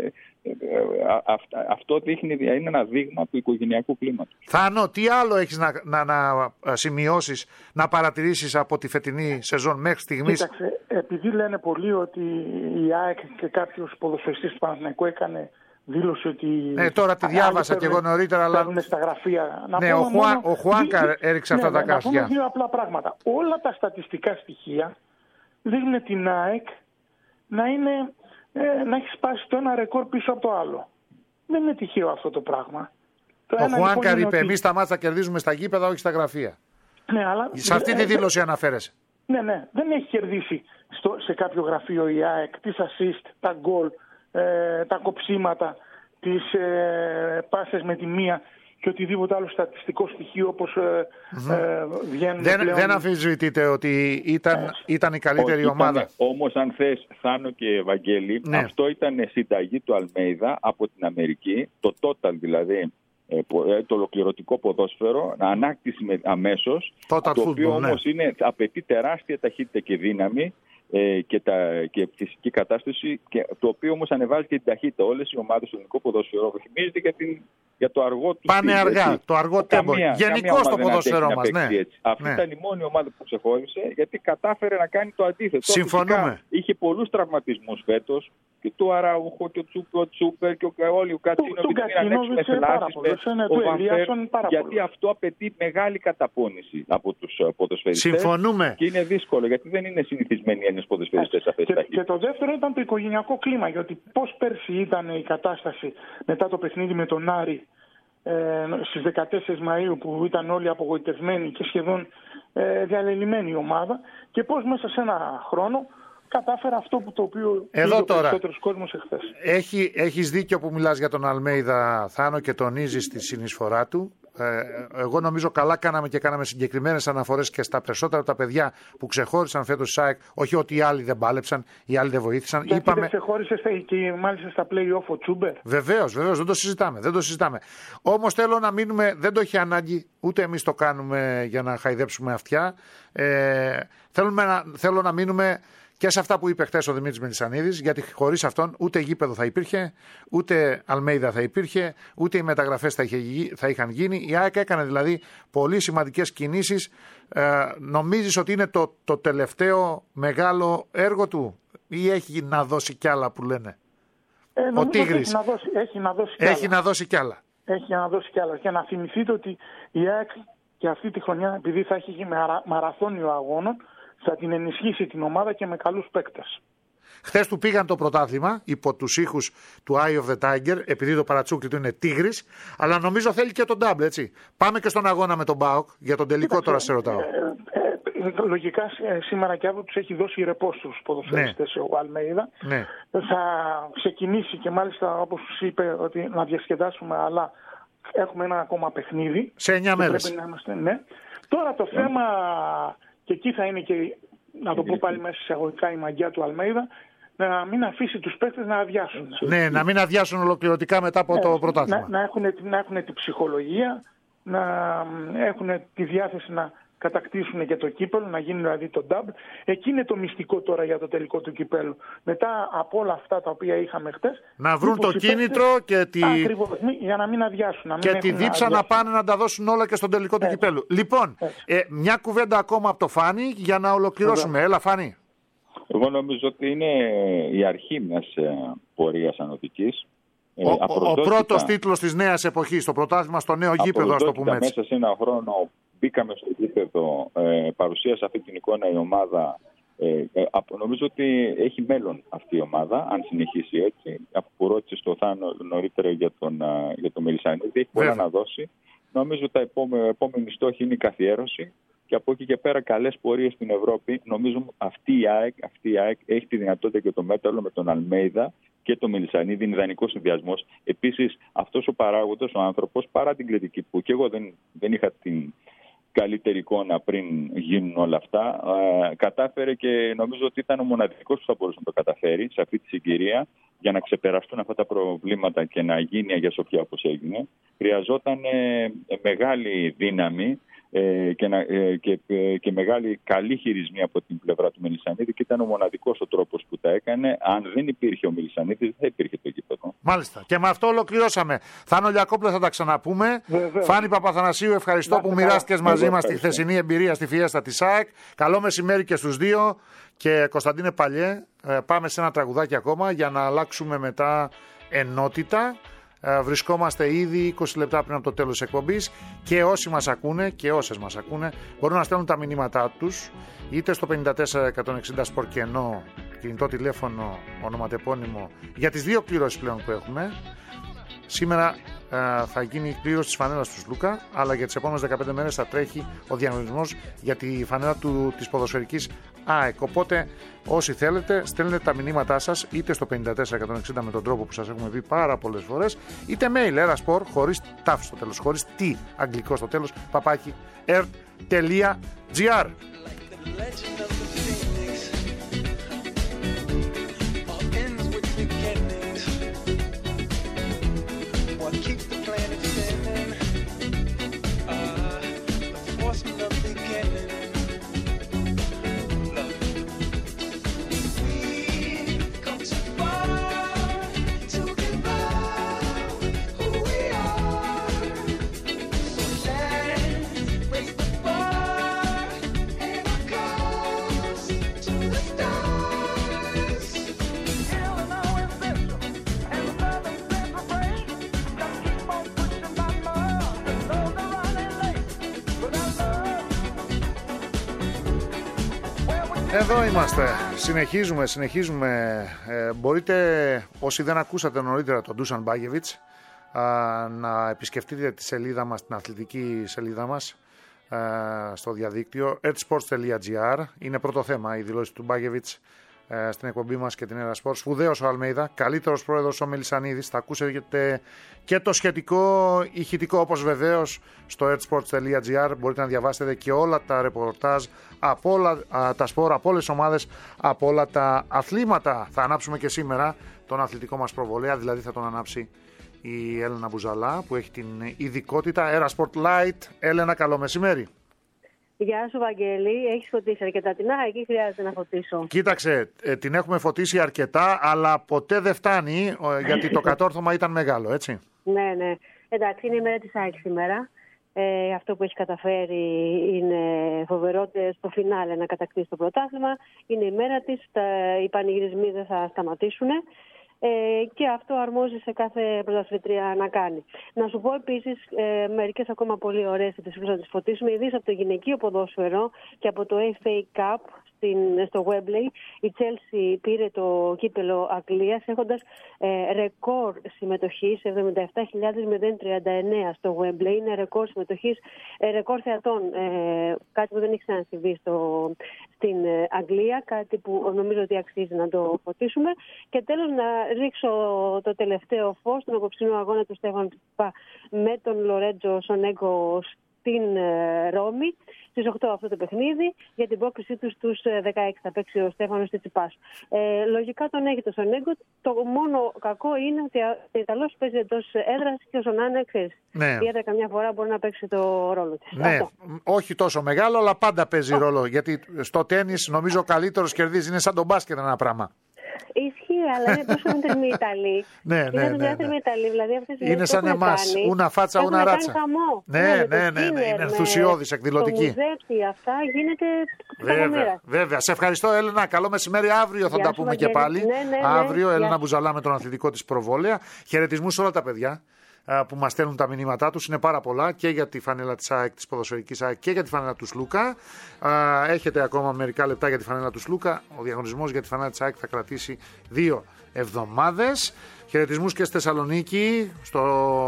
Αυτό είναι ένα δείγμα του οικογενειακού κλίματος. Θάνο, τι άλλο έχεις να σημειώσεις, να παρατηρήσεις από τη φετινή σεζόν μέχρι στιγμής? Κοίταξε, επειδή λένε πολλοί ότι η ΑΕΚ και κάποιος ποδοσφαιριστής του Παναθηναϊκού έκανε δήλωσε ότι. Τώρα τη διάβασα και εγώ νωρίτερα, αλλά. Παίρνουν στα γραφεία. Ο Χουάνκα έριξε αυτά τα κάστια. Να πούμε δύο απλά πράγματα. Όλα τα στατιστικά στοιχεία δείχνουν την ΑΕΚ να έχει σπάσει το ένα ρεκόρ πίσω από το άλλο. Δεν είναι τυχαίο αυτό το πράγμα. Ο Χουάνκα είπε: εμείς τα μάτια κερδίζουμε στα γήπεδα, όχι στα γραφεία. Ναι, αλλά. Σε αυτή τη δήλωση αναφέρεσαι. Ναι. Δεν έχει κερδίσει σε κάποιο γραφείο η ΑΕΚ τις assist, τα γκολ, τα κοψίματα, τις πάσες με τη μία και οτιδήποτε άλλο στατιστικό στοιχείο όπως βγαίνουν. Δεν αμφισβητείτε ότι ήταν η καλύτερη ομάδα. Όμως αν θες, Θάνο και Ευαγγέλη, αυτό ήταν συνταγή του Αλμέιδα από την Αμερική, το total δηλαδή, το ολοκληρωτικό ποδόσφαιρο, ανάκτηση αμέσως, το οποίο όμως απαιτεί τεράστια ταχύτητα και δύναμη και φυσική κατάσταση, το οποίο όμως ανεβάζει και την ταχύτητα. Όλες οι ομάδες του ελληνικού ποδοσφαιρού θυμίζεται για το αργό του. Πάνε στυλ, αργά, έτσι. το αργό τέμπο. Γενικώς το ποδοσφαιρό μας. Ναι. Αυτή ήταν η μόνη ομάδα που ξεχώρισε, γιατί κατάφερε να κάνει το αντίθετο. Συμφωνούμε. Είχε πολλούς τραυματισμούς φέτος. Και του Αραούχο και ο Τσούπερ και όλοι ο Κατσίνοβιτς με θλάσσις, ο Βανφέρ, γιατί αυτό απαιτεί μεγάλη καταπώνηση από τους ποδοσφαιριστές. Συμφωνούμε. Και είναι δύσκολο, γιατί δεν είναι συνηθισμένοι Έλληνες ποδοσφαιριστές αυτές τις ταχύτητες. Και το δεύτερο ήταν το οικογενειακό κλίμα, γιατί πώς πέρσι ήταν η κατάσταση μετά το παιχνίδι με τον Άρη στις 14 Μαΐου, που ήταν όλοι απογοητευμένοι και σχεδόν διαλελειμμένη η ομάδα, και πώς μέσα σε ένα χρόνο κατάφερα αυτό το οποίο εδώ ο τώρα περισσότερος κόσμος εχθές. Έχεις δίκιο που μιλάς για τον Αλμέιδα, Θάνο, και τονίζεις τη συνεισφορά του. Εγώ νομίζω καλά κάναμε και κάναμε συγκεκριμένες αναφορές και στα περισσότερα από τα παιδιά που ξεχώρισαν φέτος στη ΑΕΚ. Όχι ότι οι άλλοι δεν πάλεψαν, οι άλλοι δεν βοήθησαν. Γιατί δεν ξεχώρισε και μάλιστα στα play-off ο Τσούμπερ. Βεβαίως, δεν το συζητάμε. Όμως θέλω να μείνουμε, δεν το έχει ανάγκη, ούτε εμείς το κάνουμε για να χαϊδέψουμε αυτιά. Θέλω να μείνουμε και σε αυτά που είπε χθες ο Δημήτρης Μελισσανίδης, γιατί χωρίς αυτόν ούτε γήπεδο θα υπήρχε, ούτε Αλμέιδα θα υπήρχε, ούτε οι μεταγραφές θα είχαν γίνει. Η ΑΕΚ έκανε δηλαδή πολύ σημαντικές κινήσεις. Νομίζεις ότι είναι το τελευταίο μεγάλο έργο του, ή έχει να δώσει κι άλλα που λένε? Ο Τίγρης έχει να δώσει κι άλλα. Έχει να δώσει κι άλλα. Και να θυμηθείτε ότι η ΑΕΚ και αυτή τη χρονιά, επειδή θα έχει γίνει μαραθώνιο αγώνων, θα την ενισχύσει την ομάδα και με καλούς παίκτες. Χθες του πήγαν το πρωτάθλημα υπό τους ήχους του Eye of the Tiger, επειδή το παρατσούκλι του είναι Τίγρης, αλλά νομίζω θέλει και τον double, έτσι. Πάμε και στον αγώνα με τον ΠΑΟΚ, για τον τελικό τώρα σε ρωτάω. Λογικά σήμερα και αύριο τους έχει δώσει ρεπό στους ποδοσφαιριστές ο Αλμέιδα. Ναι. Θα ξεκινήσει και μάλιστα, όπως τους είπε, ότι να διασκεδάσουμε, αλλά έχουμε ένα ακόμα παιχνίδι. Σε 9 μέρες. Πρέπει να είμαστε, ναι. Τώρα το θέμα, και εκεί θα είναι και, να το πω πάλι μέσα εισαγωγικά, η μαγιά του Αλμέιδα, να μην αφήσει τους παίκτες να αδειάσουν. Ναι, να μην αδειάσουν ολοκληρωτικά μετά από το πρωτάθλημα. Να έχουν την ψυχολογία, να έχουν τη διάθεση να κατακτήσουν και το κύπελλο, να γίνει δηλαδή το double. Εκεί είναι το μυστικό τώρα για το τελικό του κυπέλλου. Μετά από όλα αυτά τα οποία είχαμε χτες, να βρουν το κίνητρο και ακριβώς, για να μην αδειάσουν. Και τη δίψα να πάνε να τα δώσουν όλα και στον τελικό του κυπέλλου. Λοιπόν, μια κουβέντα ακόμα από το Φάνη για να ολοκληρώσουμε. Έλα, Φάνη. Εγώ νομίζω ότι είναι η αρχή μιας πορείας ανωτικής. Ο πρώτος τίτλος της νέας εποχής, το πρωτάθλημα στο νέο γήπεδο, ας το πούμε έτσι. Μέσα σε ένα χρόνο μπήκαμε στο γήπεδο, παρουσίασε αυτή την εικόνα η ομάδα. Νομίζω ότι έχει μέλλον αυτή η ομάδα, αν συνεχίσει έτσι. Αφού που ρώτησε στο Θάνο νωρίτερα για τον Μελισσανίδη, έχει πολλά να δώσει. Νομίζω ότι τα επόμενη στόχη είναι η καθιέρωση. Και από εκεί και πέρα καλές πορείες στην Ευρώπη. Νομίζω αυτή η ΑΕΚ έχει τη δυνατότητα και το μέταλλο με τον Αλμέιδα και τον Μελισσανίδη, είναι ιδανικός συνδυασμός. Επίσης, αυτός ο παράγοντας, ο άνθρωπος, παρά την κριτική που και εγώ δεν είχα την καλύτερη εικόνα πριν γίνουν όλα αυτά, κατάφερε και νομίζω ότι ήταν ο μοναδικός που θα μπορούσε να το καταφέρει σε αυτή τη συγκυρία για να ξεπεραστούν αυτά τα προβλήματα και να γίνει η Αγία Σοφιά όπως έγινε. Χρειαζόταν μεγάλη δύναμη και μεγάλη καλή χειρισμή από την πλευρά του Μελισσανίδη, και ήταν ο μοναδικός ο τρόπος που τα έκανε. Αν δεν υπήρχε ο Μελισσανίδης, δεν θα υπήρχε το γήπεδο. Μάλιστα. Και με αυτό ολοκληρώσαμε. Θάνο Λιακόπουλε, θα τα ξαναπούμε. Φάνη Παπαθανασίου, ευχαριστώ που μοιράστηκες μαζί μας τη χθεσινή εμπειρία στη φιέστα της ΑΕΚ. Καλό μεσημέρι και στους δύο. Και Κωνσταντίνε Παλιέ, πάμε σε ένα τραγουδάκι ακόμα για να αλλάξουμε μετά ενότητα. Βρισκόμαστε ήδη 20 λεπτά πριν από το τέλος της εκπομπής, και όσοι μας ακούνε και όσες μας ακούνε μπορούν να στέλνουν τα μηνύματά τους είτε στο 54160 σπορκενό κινητό τηλέφωνο ονοματεπώνυμο για τις δύο κληρώσεις πλέον που έχουμε. Σήμερα θα γίνει η κλήρωση της φανέλας του Σλούκα, αλλά για τις επόμενες 15 μέρες θα τρέχει ο διαγωνισμός για τη φανέλα της ποδοσφαιρικής ΑΕΚ. Οπότε όσοι θέλετε στέλνετε τα μηνύματά σας είτε στο 54160 με τον τρόπο που σας έχουμε πει πάρα πολλές φορές, είτε mail erasport χωρίς τάφ στο τέλος, χωρίς τι αγγλικό στο τέλος, @ert.gr. Εδώ είμαστε. Συνεχίζουμε. Μπορείτε, όσοι δεν ακούσατε νωρίτερα τον Dusan Bajevic, να επισκεφτείτε τη σελίδα μας, την αθλητική σελίδα μας στο διαδίκτυο edsports.gr. Είναι πρώτο θέμα η δηλώση του Bajevic στην εκπομπή μας και την Erasport. Σπουδαίος ο Αλμέιδα, καλύτερος πρόεδρος ο Μελισσανίδης. Θα ακούσετε και το σχετικό ηχητικό, όπως βεβαίως στο edsports.gr μπορείτε να διαβάσετε και όλα τα ρεπορτάζ από όλα τα σπορ, από όλες τις ομάδες, από όλα τα αθλήματα. Θα ανάψουμε και σήμερα τον αθλητικό μας προβολέα, δηλαδή θα τον ανάψει η Έλενα Μπουζαλά που έχει την ειδικότητα Erasport Light. Έλενα, καλό μεσημέρι. Γεια σου, Βαγγέλη. Έχεις φωτίσει αρκετά την εκεί χρειάζεται να φωτίσω. Κοίταξε, την έχουμε φωτίσει αρκετά, αλλά ποτέ δεν φτάνει, γιατί το κατόρθωμα ήταν μεγάλο, έτσι. Ναι. Εντάξει, είναι η μέρα της ΑΕΚ σήμερα. Αυτό που έχει καταφέρει είναι φοβερό στο φινάλε να κατακτήσει το πρωτάθλημα. Είναι η μέρα της, οι πανηγυρισμοί δεν θα σταματήσουν. Και αυτό αρμόζει σε κάθε πρωταθλήτρια να κάνει. Να σου πω επίσης μερικές ακόμα πολύ ωραίες στατιστικές να τις φωτίσουμε, ιδίως από το γυναικείο ποδόσφαιρο και από το FA Cup στο Wembley. Η Chelsea πήρε το κύπελο Αγγλίας έχοντας ρεκόρ συμμετοχής 77.039 στο Wembley. Είναι ρεκόρ συμμετοχής, ρεκόρ θεατών, κάτι που δεν έχει ξανασυμβεί στην Αγγλία, κάτι που νομίζω ότι αξίζει να το φωτίσουμε. Και τέλος να ρίξω το τελευταίο φως στον απόψινό αγώνα του Στέφανου Τσιτσιπά με τον Λορέντζο Σονέγκο στην Ρώμη. Στις 8 αυτό το παιχνίδι για την πρόκρισή του στους 16 θα παίξει ο Στέφανος Τσιτσιπάς. Λογικά τον έχει το Σονέγκο. Το μόνο κακό είναι ότι ο Ιταλός παίζει εντός έδρας και όσο να είναι, ξέρεις. Ναι. Ιδιαίτερα καμιά φορά μπορεί να παίξει το ρόλο της. Ναι, αυτό. Όχι τόσο μεγάλο, αλλά πάντα παίζει ρόλο. Γιατί στο τένις νομίζω ο καλύτερος κερδίζει. Είναι σαν τον μπάσκετ ένα πράγμα. Ισχύει, αλλά είναι τόσο έντερμοι οι Ιταλοί. Ναι. Δηλαδή είναι σαν εμάς. Ούνα φάτσα, ούνα ράτσα. Ναι. Είναι ενθουσιώδης, εκδηλωτική. Το μουζέψι, αυτά γίνεται φοβερά. Βέβαια. Σε ευχαριστώ, Έλενα. Καλό μεσημέρι. Αύριο θα τα πούμε και πάλι. Αύριο, Έλενα Μπουζαλά με τον αθλητικό της προβόλαια. Χαιρετισμούς σε όλα τα παιδιά που μας στέλνουν τα μηνύματά τους. Είναι πάρα πολλά και για τη φανέλα της ΑΕΚ, της ποδοσφαιρικής ΑΕΚ και για τη φανέλα του Σλούκα. Έχετε ακόμα μερικά λεπτά για τη φανέλα του Σλούκα. Ο διαγωνισμός για τη φανέλα της ΑΕΚ θα κρατήσει 2 εβδομάδες. Χαιρετισμούς και στη Θεσσαλονίκη, στο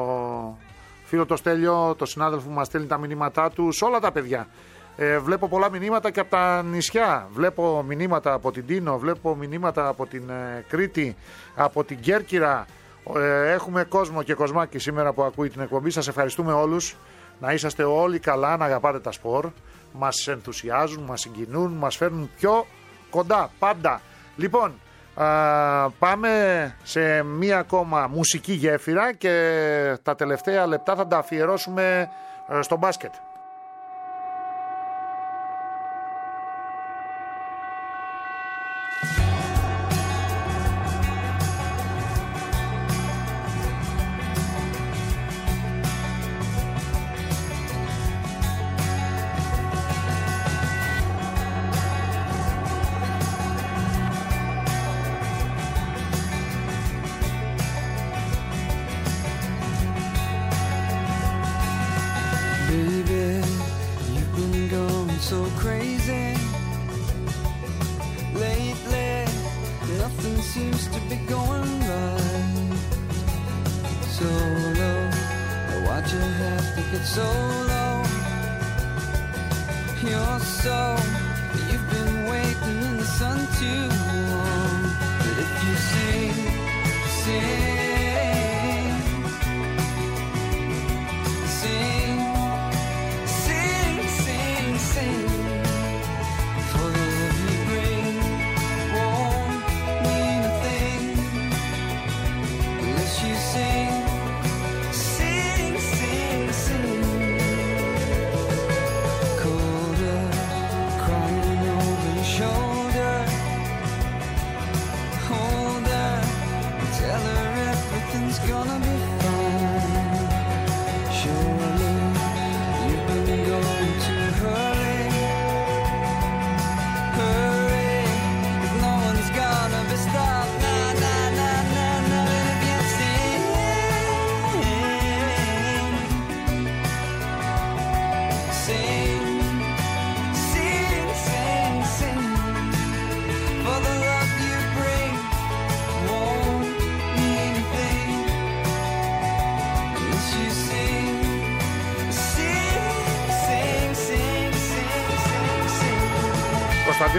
φίλο το Στέλιο, το συνάδελφο που μας στέλνει τα μηνύματά του, σε όλα τα παιδιά. Βλέπω πολλά μηνύματα και από τα νησιά. Βλέπω μηνύματα από την Τίνο, βλέπω μηνύματα από την Κρήτη, από την Κέρκυρα. Έχουμε κόσμο και κοσμάκι σήμερα που ακούει την εκπομπή. Σας ευχαριστούμε όλους. Να είσαστε όλοι καλά, να αγαπάτε τα σπορ. Μας ενθουσιάζουν, μας συγκινούν, μας φέρνουν πιο κοντά πάντα. Λοιπόν, πάμε σε μία ακόμα μουσική γέφυρα και τα τελευταία λεπτά θα τα αφιερώσουμε στο μπάσκετ. Cry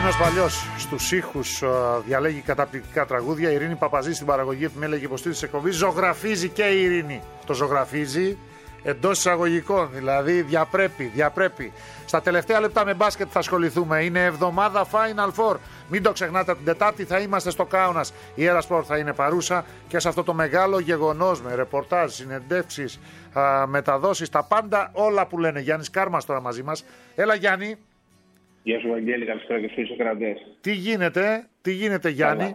Κωνσταντίνος Παλιός στους ήχους διαλέγει καταπληκτικά τραγούδια. Η Ειρήνη Παπαζή στην παραγωγή, επιμέλεγε υποστήριξη της εκπομπής. Ζωγραφίζει και η Ειρήνη. Το ζωγραφίζει εντός εισαγωγικών, δηλαδή διαπρέπει. Στα τελευταία λεπτά με μπάσκετ θα ασχοληθούμε. Είναι εβδομάδα Final Four. Μην το ξεχνάτε, την Τετάρτη θα είμαστε στο Κάουνας. Η Erasport θα είναι παρούσα και σε αυτό το μεγάλο γεγονός με ρεπορτάζ, συνεντεύξεις, μεταδόσεις, τα πάντα όλα που λένε. Γιάννης Κάρμας τώρα μαζί μας. Έλα Γιάννη. Γεια σου Βαγγέλη, καλησπέρα και στους ακροατές. Τι γίνεται Γιάννη?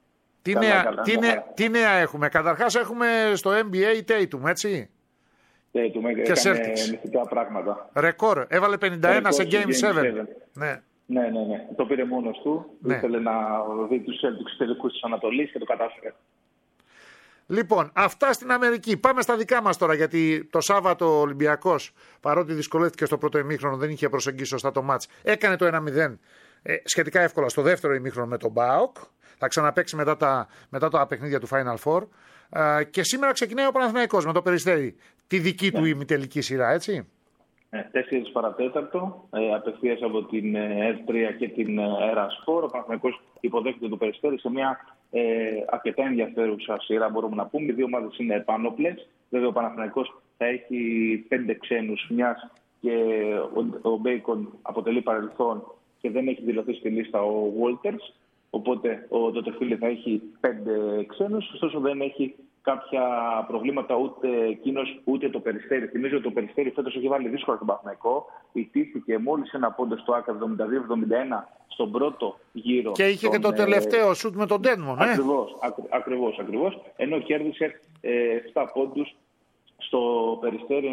Τι νέα έχουμε? Καταρχάς έχουμε στο NBA Tatum, έτσι? Tatum και έκανε μυθικά πράγματα. Ρεκόρ, έβαλε 51 σε Game 7. Ναι. Το πήρε μόνος του. Ναι. Ήθελε να δει τους Celtics τελικούς της Ανατολής και το κατάφερε. Λοιπόν, αυτά στην Αμερική. Πάμε στα δικά μας τώρα, γιατί το Σάββατο ο Ολυμπιακός, παρότι δυσκολεύτηκε στο πρώτο ημίχρονο, δεν είχε προσεγγίσει σωστά το μάτς. Έκανε το 1-0 σχετικά εύκολα στο δεύτερο ημίχρονο με τον ΠΑΟΚ. Θα ξαναπαίξει μετά τα παιχνίδια του Final Four. Και σήμερα ξεκινάει ο Παναθηναϊκός με το Περιστέρι. Τη δική του ημιτελική σειρά, έτσι. 4 παρατέταρτο, απευθείας από την F3 και την Erasport. Ο Παναθηναϊκός υποδέχεται το Περιστέρι σε μια αρκετά ενδιαφέρουσα σειρά, μπορούμε να πούμε. Οι δύο ομάδες είναι επάνωπλες. Βέβαια, ο Παναθηναϊκός θα έχει 5 ξένους, μιας και ο Μπέικον αποτελεί παρελθόν και δεν έχει δηλωθεί στη λίστα ο Walters. Οπότε ο Ντοτεφίλη θα έχει 5 ξένους, ωστόσο δεν έχει κάποια προβλήματα ούτε εκείνος ούτε το Περιστέρι. Θυμίζω ότι το Περιστέρι φέτος έχει βάλει δύσκολα τον Παναθηναϊκό. Ιτήθηκε μόλις ένα πόντο στο ΆΚΑ 72-71 στον πρώτο γύρο. Και είχε και το τελευταίο σουτ με τον Ντένμον. Ακριβώς. Ενώ κέρδισε 7 πόντους στο Περιστέρι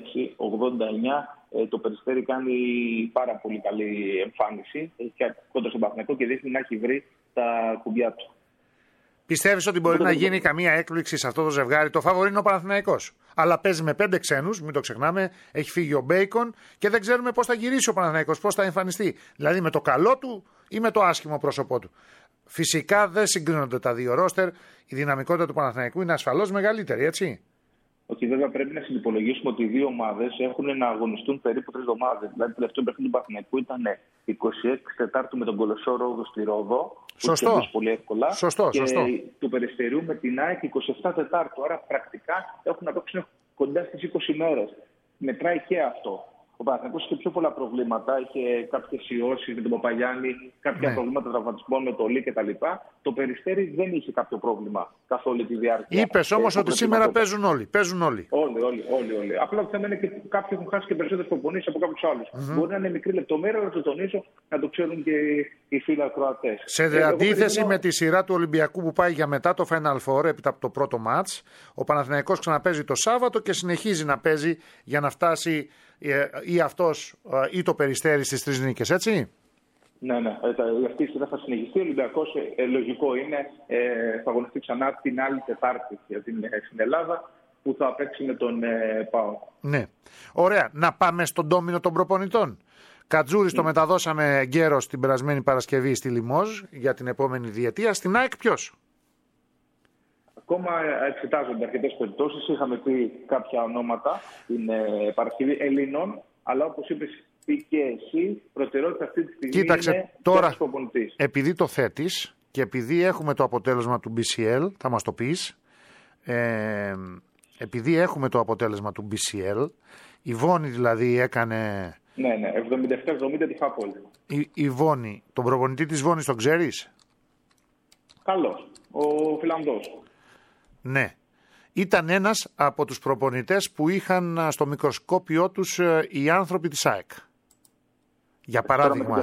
96-89. Το Περιστέρι κάνει πάρα πολύ καλή εμφάνιση. Έχει κόντρα στον Παναθηναϊκό και δείχνει να έχει βρει τα κουμπιά του. Πιστεύεις ότι μπορεί να γίνει καμία έκπληξη σε αυτό το ζευγάρι? Το φαβορί είναι ο Παναθηναϊκός. Αλλά παίζει με 5 ξένους, μην το ξεχνάμε. Έχει φύγει ο Μπέικον και δεν ξέρουμε πώς θα γυρίσει ο Παναθηναϊκός, πώς θα εμφανιστεί. Δηλαδή με το καλό του ή με το άσχημο πρόσωπό του. Φυσικά δεν συγκρίνονται τα δύο ρόστερ. Η δυναμικότητα του Παναθηναϊκού είναι ασφαλώς μεγαλύτερη, έτσι. Όχι, βέβαια πρέπει να συνυπολογίσουμε ότι οι δύο ομάδες έχουν να αγωνιστούν περίπου 3 εβδομάδες. Δηλαδή, το τελευταίο παιχνίδι του Παναθηναϊκού ήταν 26 Τετάρτου με τον Κολοσσό Ρόδο στη Ρόδο. Σωστό. Πολύ εύκολα. Σωστό. Του Περιστερίου με την ΑΕΚ 27 Τετάρτου. Άρα πρακτικά έχουν να παίξουν κοντά στις 20 μέρες. Μετράει και αυτό. Ο Παναθηναϊκός είχε πιο πολλά προβλήματα. Είχε κάποιες ιώσεις με τον Παπαγιάννη, κάποια προβλήματα τραυματισμών με το Λί κτλ. Το Περιστέρι δεν είχε κάποιο πρόβλημα καθ' όλη τη διάρκεια. Είπες όμως ότι σήμερα παίζουν όλοι. Όλοι. Απλά το θέμα είναι και κάποιοι έχουν χάσει και περισσότερες προπονήσεις από κάποιους άλλους. Μπορεί να είναι μικρή λεπτομέρεια, αλλά το τονίζω να το ξέρουν και οι φίλοι ακροατές. Σε αντίθεση με τη σειρά του Ολυμπιακού που πάει για μετά το Final Four, έπειτα από το πρώτο μάτς, ο Παναθηναϊκός ξαναπέζει το Σάββατο και συνεχίζει να παίζει για να φτάσει ή αυτός ή το Περιστέρι στις 3 νίκες, έτσι. Ναι. Αυτή η σειρά θα συνεχιστεί. Ο Ολυμπιακός, λογικό είναι, θα αγωνιστεί ξανά την άλλη Τετάρτη στην Ελλάδα, που θα παίξει με τον ΠΑΟ. Ναι. Ωραία. Να πάμε στον ντόμινο των προπονητών. Κατζούρης το μεταδώσαμε γέρος την περασμένη Παρασκευή στη Λιμόζ για την επόμενη διετία. Στην ΑΕΚ ποιος? Ακόμα εξετάζονται αρκετές περιπτώσεις. Είχαμε πει κάποια ονόματα την Παρασκευή Ελλήνων, αλλά όπως είπες και εσύ, προτεραιότητα αυτή τη στιγμή είναι τώρα, προπονητής. Επειδή το θέτεις και επειδή έχουμε το αποτέλεσμα του BCL, θα μας το πεις, επειδή έχουμε το αποτέλεσμα του BCL, η Βόνη δηλαδή έκανε... Ναι, 77-70 τη Χάπολ. Η Βόνη, τον προπονητή της Βόνης τον ξέρεις? Καλός, ο Φιλανδός. Ναι. Ήταν ένας από τους προπονητές που είχαν στο μικροσκόπιό τους οι άνθρωποι της ΑΕΚ. Για παράδειγμα.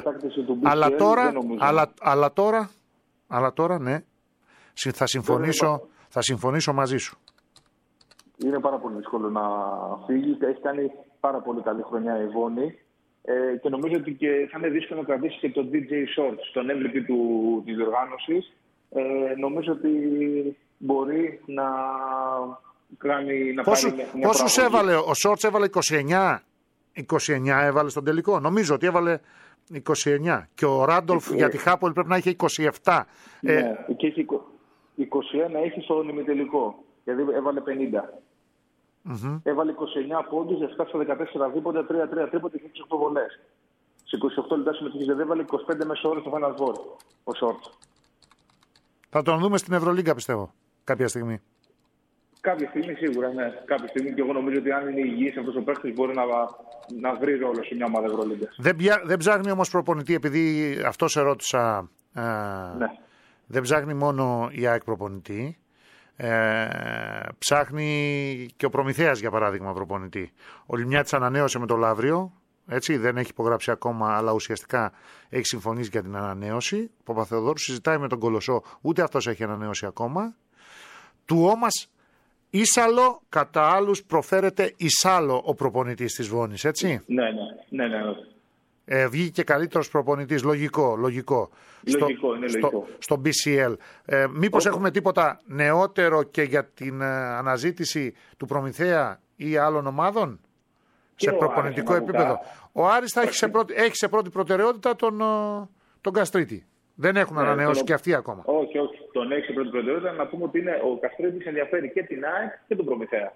Αλλά τώρα, ναι, θα συμφωνήσω μαζί σου. Είναι πάρα πολύ δύσκολο να φύγει. Έχει κάνει πάρα πολύ καλή χρονιά η Βόνη. Και νομίζω ότι και θα είναι δύσκολο να κρατήσει και το DJ Shorts, τον MVP της διοργάνωσης. Νομίζω ότι μπορεί να κάνει να πάρει μια πόσους έβαλε, ο Σόρτς έβαλε 29 έβαλε στον τελικό, νομίζω ότι έβαλε 29 και ο Ράντολφ για τη Χάπολ πρέπει να είχε 27. Ναι, και έχει 21 έχει στον ημιτελικό, γιατί έβαλε 50. Έβαλε 29 πόντους, 7 στα 14 δίποτα, 3-3 τρίποτα και 6 βολές. Σε 28 λεπτά συμμετοχής δεν έβαλε 25 μέσο όρο στο Final Four ο Σόρτ. Θα τον δούμε στην Ευρωλίγκα, πιστεύω, κάποια στιγμή. Κάποια στιγμή σίγουρα, ναι. Κάποια στιγμή, και εγώ νομίζω ότι αν είναι υγιής αυτός ο παίκτης μπορεί να βρει ρόλο σε μια ομάδα Ευρωλίγκας. Δεν ψάχνει όμως προπονητή, επειδή αυτό σε ρώτησα. Ναι. Δεν ψάχνει μόνο η ΑΕΚ προπονητή. Ψάχνει και ο Προμηθέας, για παράδειγμα, προπονητή. Ο Λιμιάτης ανανέωσε με το Λαύριο. Έτσι, δεν έχει υπογράψει ακόμα, αλλά ουσιαστικά έχει συμφωνήσει για την ανανέωση. Ο Παπαθεοδόρου συζητάει με τον Κολοσσό, ούτε αυτός έχει ανανέωση ακόμα. Του Όμας Ίσαλο, κατά άλλους προφέρεται Ισάλο ο προπονητής της Βόνης, έτσι. Ναι. Βγήκε και καλύτερος προπονητής, λογικό. Λογικό. Στο BCL. Μήπως έχουμε τίποτα νεότερο και για την αναζήτηση του Προμηθέα ή άλλων ομάδων σε προπονητικό επίπεδο? Ο Άρης θα έχει σε πρώτη προτεραιότητα τον Καστρίτη. Δεν έχουν ανανεώσει και αυτοί ακόμα. Όχι. Τον έχει σε πρώτη προτεραιότητα. Να πούμε ότι ο Καστρίτης ενδιαφέρει και την ΑΕΚ και τον Προμηθέα.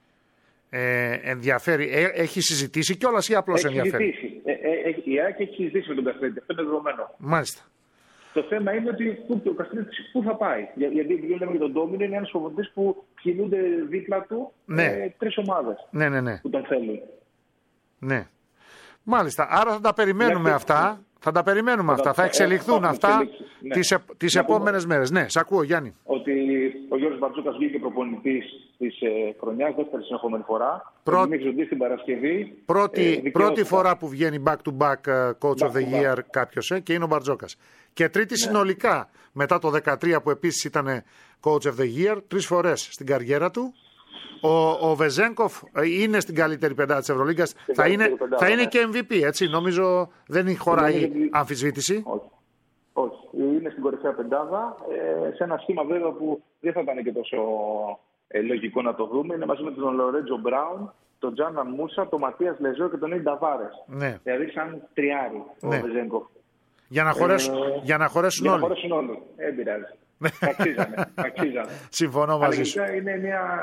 Ενδιαφέρει. Έχει συζητήσει κιόλας ή απλώς ενδιαφέρει? Η ΑΕΚ έχει συζητήσει με τον Καστρίτη. Αυτό είναι δεδομένο. Μάλιστα. Το θέμα είναι ότι ο Καστρίτης πού θα πάει. Γιατί λέμε για τον Ντόμινο, είναι ένας προπονητής που κινούνται δίπλα του τρεις ομάδες που τον θέλουν. Ναι. Μάλιστα. Άρα θα τα περιμένουμε αυτά. Θα εξελιχθούν αυτά τις επόμενες μέρες. Ναι, σ' ακούω, Γιάννη. Ότι ο Γιώργος Μπαρτζόκας βγήκε προπονητής της χρονιάς, δεύτερη συνεχόμενη φορά. Στην Παρασκευή. Πρώτη φορά που βγαίνει back to back coach of the year κάποιος και είναι ο Μπαρτζόκας. Και τρίτη συνολικά, μετά το 2013 που επίσης ήταν coach of the year, 3 φορές στην καριέρα του. Ο Βεζένκοφ είναι στην καλύτερη πεντάδα της Ευρωλίγκας. Θα είναι και MVP, έτσι. Νομίζω δεν χωράει αμφισβήτηση. Όχι. Είναι στην κορυφαία πεντάδα. Σε ένα σχήμα βέβαια που δεν θα ήταν και τόσο λογικό να το δούμε. Είναι μαζί με τον Λορέτζο Μπράουν, τον Τζάναν Μούσα, τον Ματίας Λεζό και τον Ιντα Ταβάρες. Ναι. Δηλαδή σαν τριάρι ο Βεζένκοφ. Για να χωρέσουν όλοι. Δεν πειράζει. Αξίζανε. Συμφωνώ μαζί σου. Είναι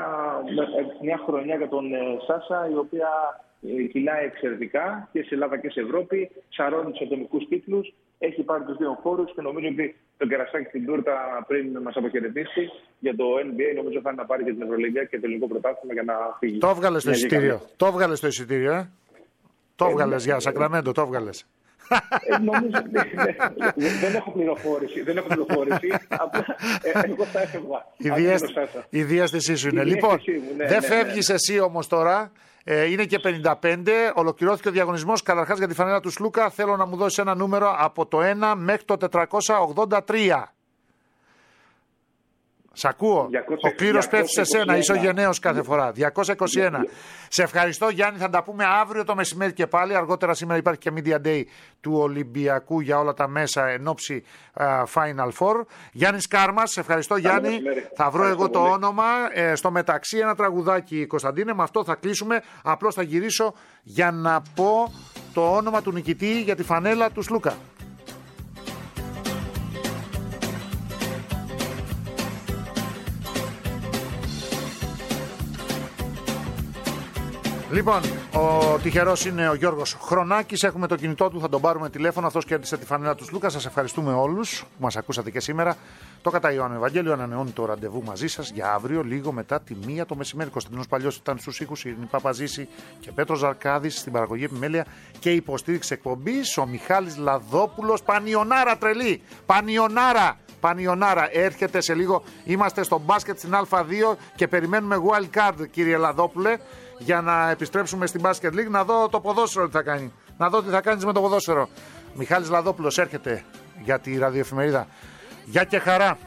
μια χρονιά για τον Σάσα, η οποία κυλάει εξαιρετικά και σε Ελλάδα και σε Ευρώπη. Σαρώνει τους ατομικούς τίτλους. Έχει πάρει τους 2 χώρους και νομίζω ότι τον κερασάκι στην τούρτα πριν μας αποχαιρετήσει για το NBA. Νομίζω θα είναι να πάρει και την Ευρωλίγκα και το ελληνικό πρωτάθλημα για να φύγει. Το έβγαλες το εισιτήριο. Το έβγαλες για Σακραμέντο, το έβγαλες. Νομίζω δεν έχω πληροφόρηση. Απλά εγώ θα έφευγα. Η διάστησή σου είναι. Λοιπόν, δεν φεύγεις εσύ όμως τώρα. Είναι και 55. Ολοκληρώθηκε ο διαγωνισμός. Καταρχάς για τη φανέλα του Σλούκα θέλω να μου δώσεις ένα νούμερο από το 1 μέχρι το 483. Σ' ακούω. Ο κλήρος πέφτει σε σένα, είσαι ο γενναίος κάθε φορά. 221. Σε ευχαριστώ, Γιάννη. Θα τα πούμε αύριο το μεσημέρι και πάλι. Αργότερα σήμερα υπάρχει και Media Day του Ολυμπιακού για όλα τα μέσα εν ώψη Final Four. Γιάννης Κάρμας, σε ευχαριστώ, Γιάννη. Θα βρω εγώ το όνομα. Στο μεταξύ ένα τραγουδάκι, Κωνσταντίνε. Με αυτό θα κλείσουμε. Απλώς θα γυρίσω για να πω το όνομα του νικητή για τη φανέλα του Σλούκα. Λοιπόν, ο τυχερός είναι ο Γιώργος Χρονάκης. Έχουμε το κινητό του, θα τον πάρουμε τηλέφωνο. Αυτός κέρδισε τη φανέλα του Λούκα. Σας ευχαριστούμε όλους που μας ακούσατε και σήμερα. Το κατά Ιωάννου Ευαγγέλιο ανανεώνει το ραντεβού μαζί σας για αύριο, λίγο μετά τη 1 το μεσημέρι. Κωνσταντίνος Παλιός ήταν στους ήχους, η Ειρηνή Παπαζήση και Πέτρος Ζαρκάδης στην παραγωγή επιμέλεια και υποστήριξη εκπομπής. Ο Μιχάλης Λαδόπουλος, πανιονάρα τρελή! Πανιονάρα, έρχεται σε λίγο. Είμαστε στο μπάσκετ στην Α2 και περιμένουμε wild card, κύριε Λαδόπουλε, για να επιστρέψουμε στην Basket League, να δω το ποδόσφαιρο τι θα κάνει. Να δω τι θα κάνεις με το ποδόσφαιρο. Μιχάλης Λαδόπουλος έρχεται για τη ραδιοεφημερίδα. Γεια και χαρά.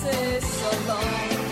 kisses so long.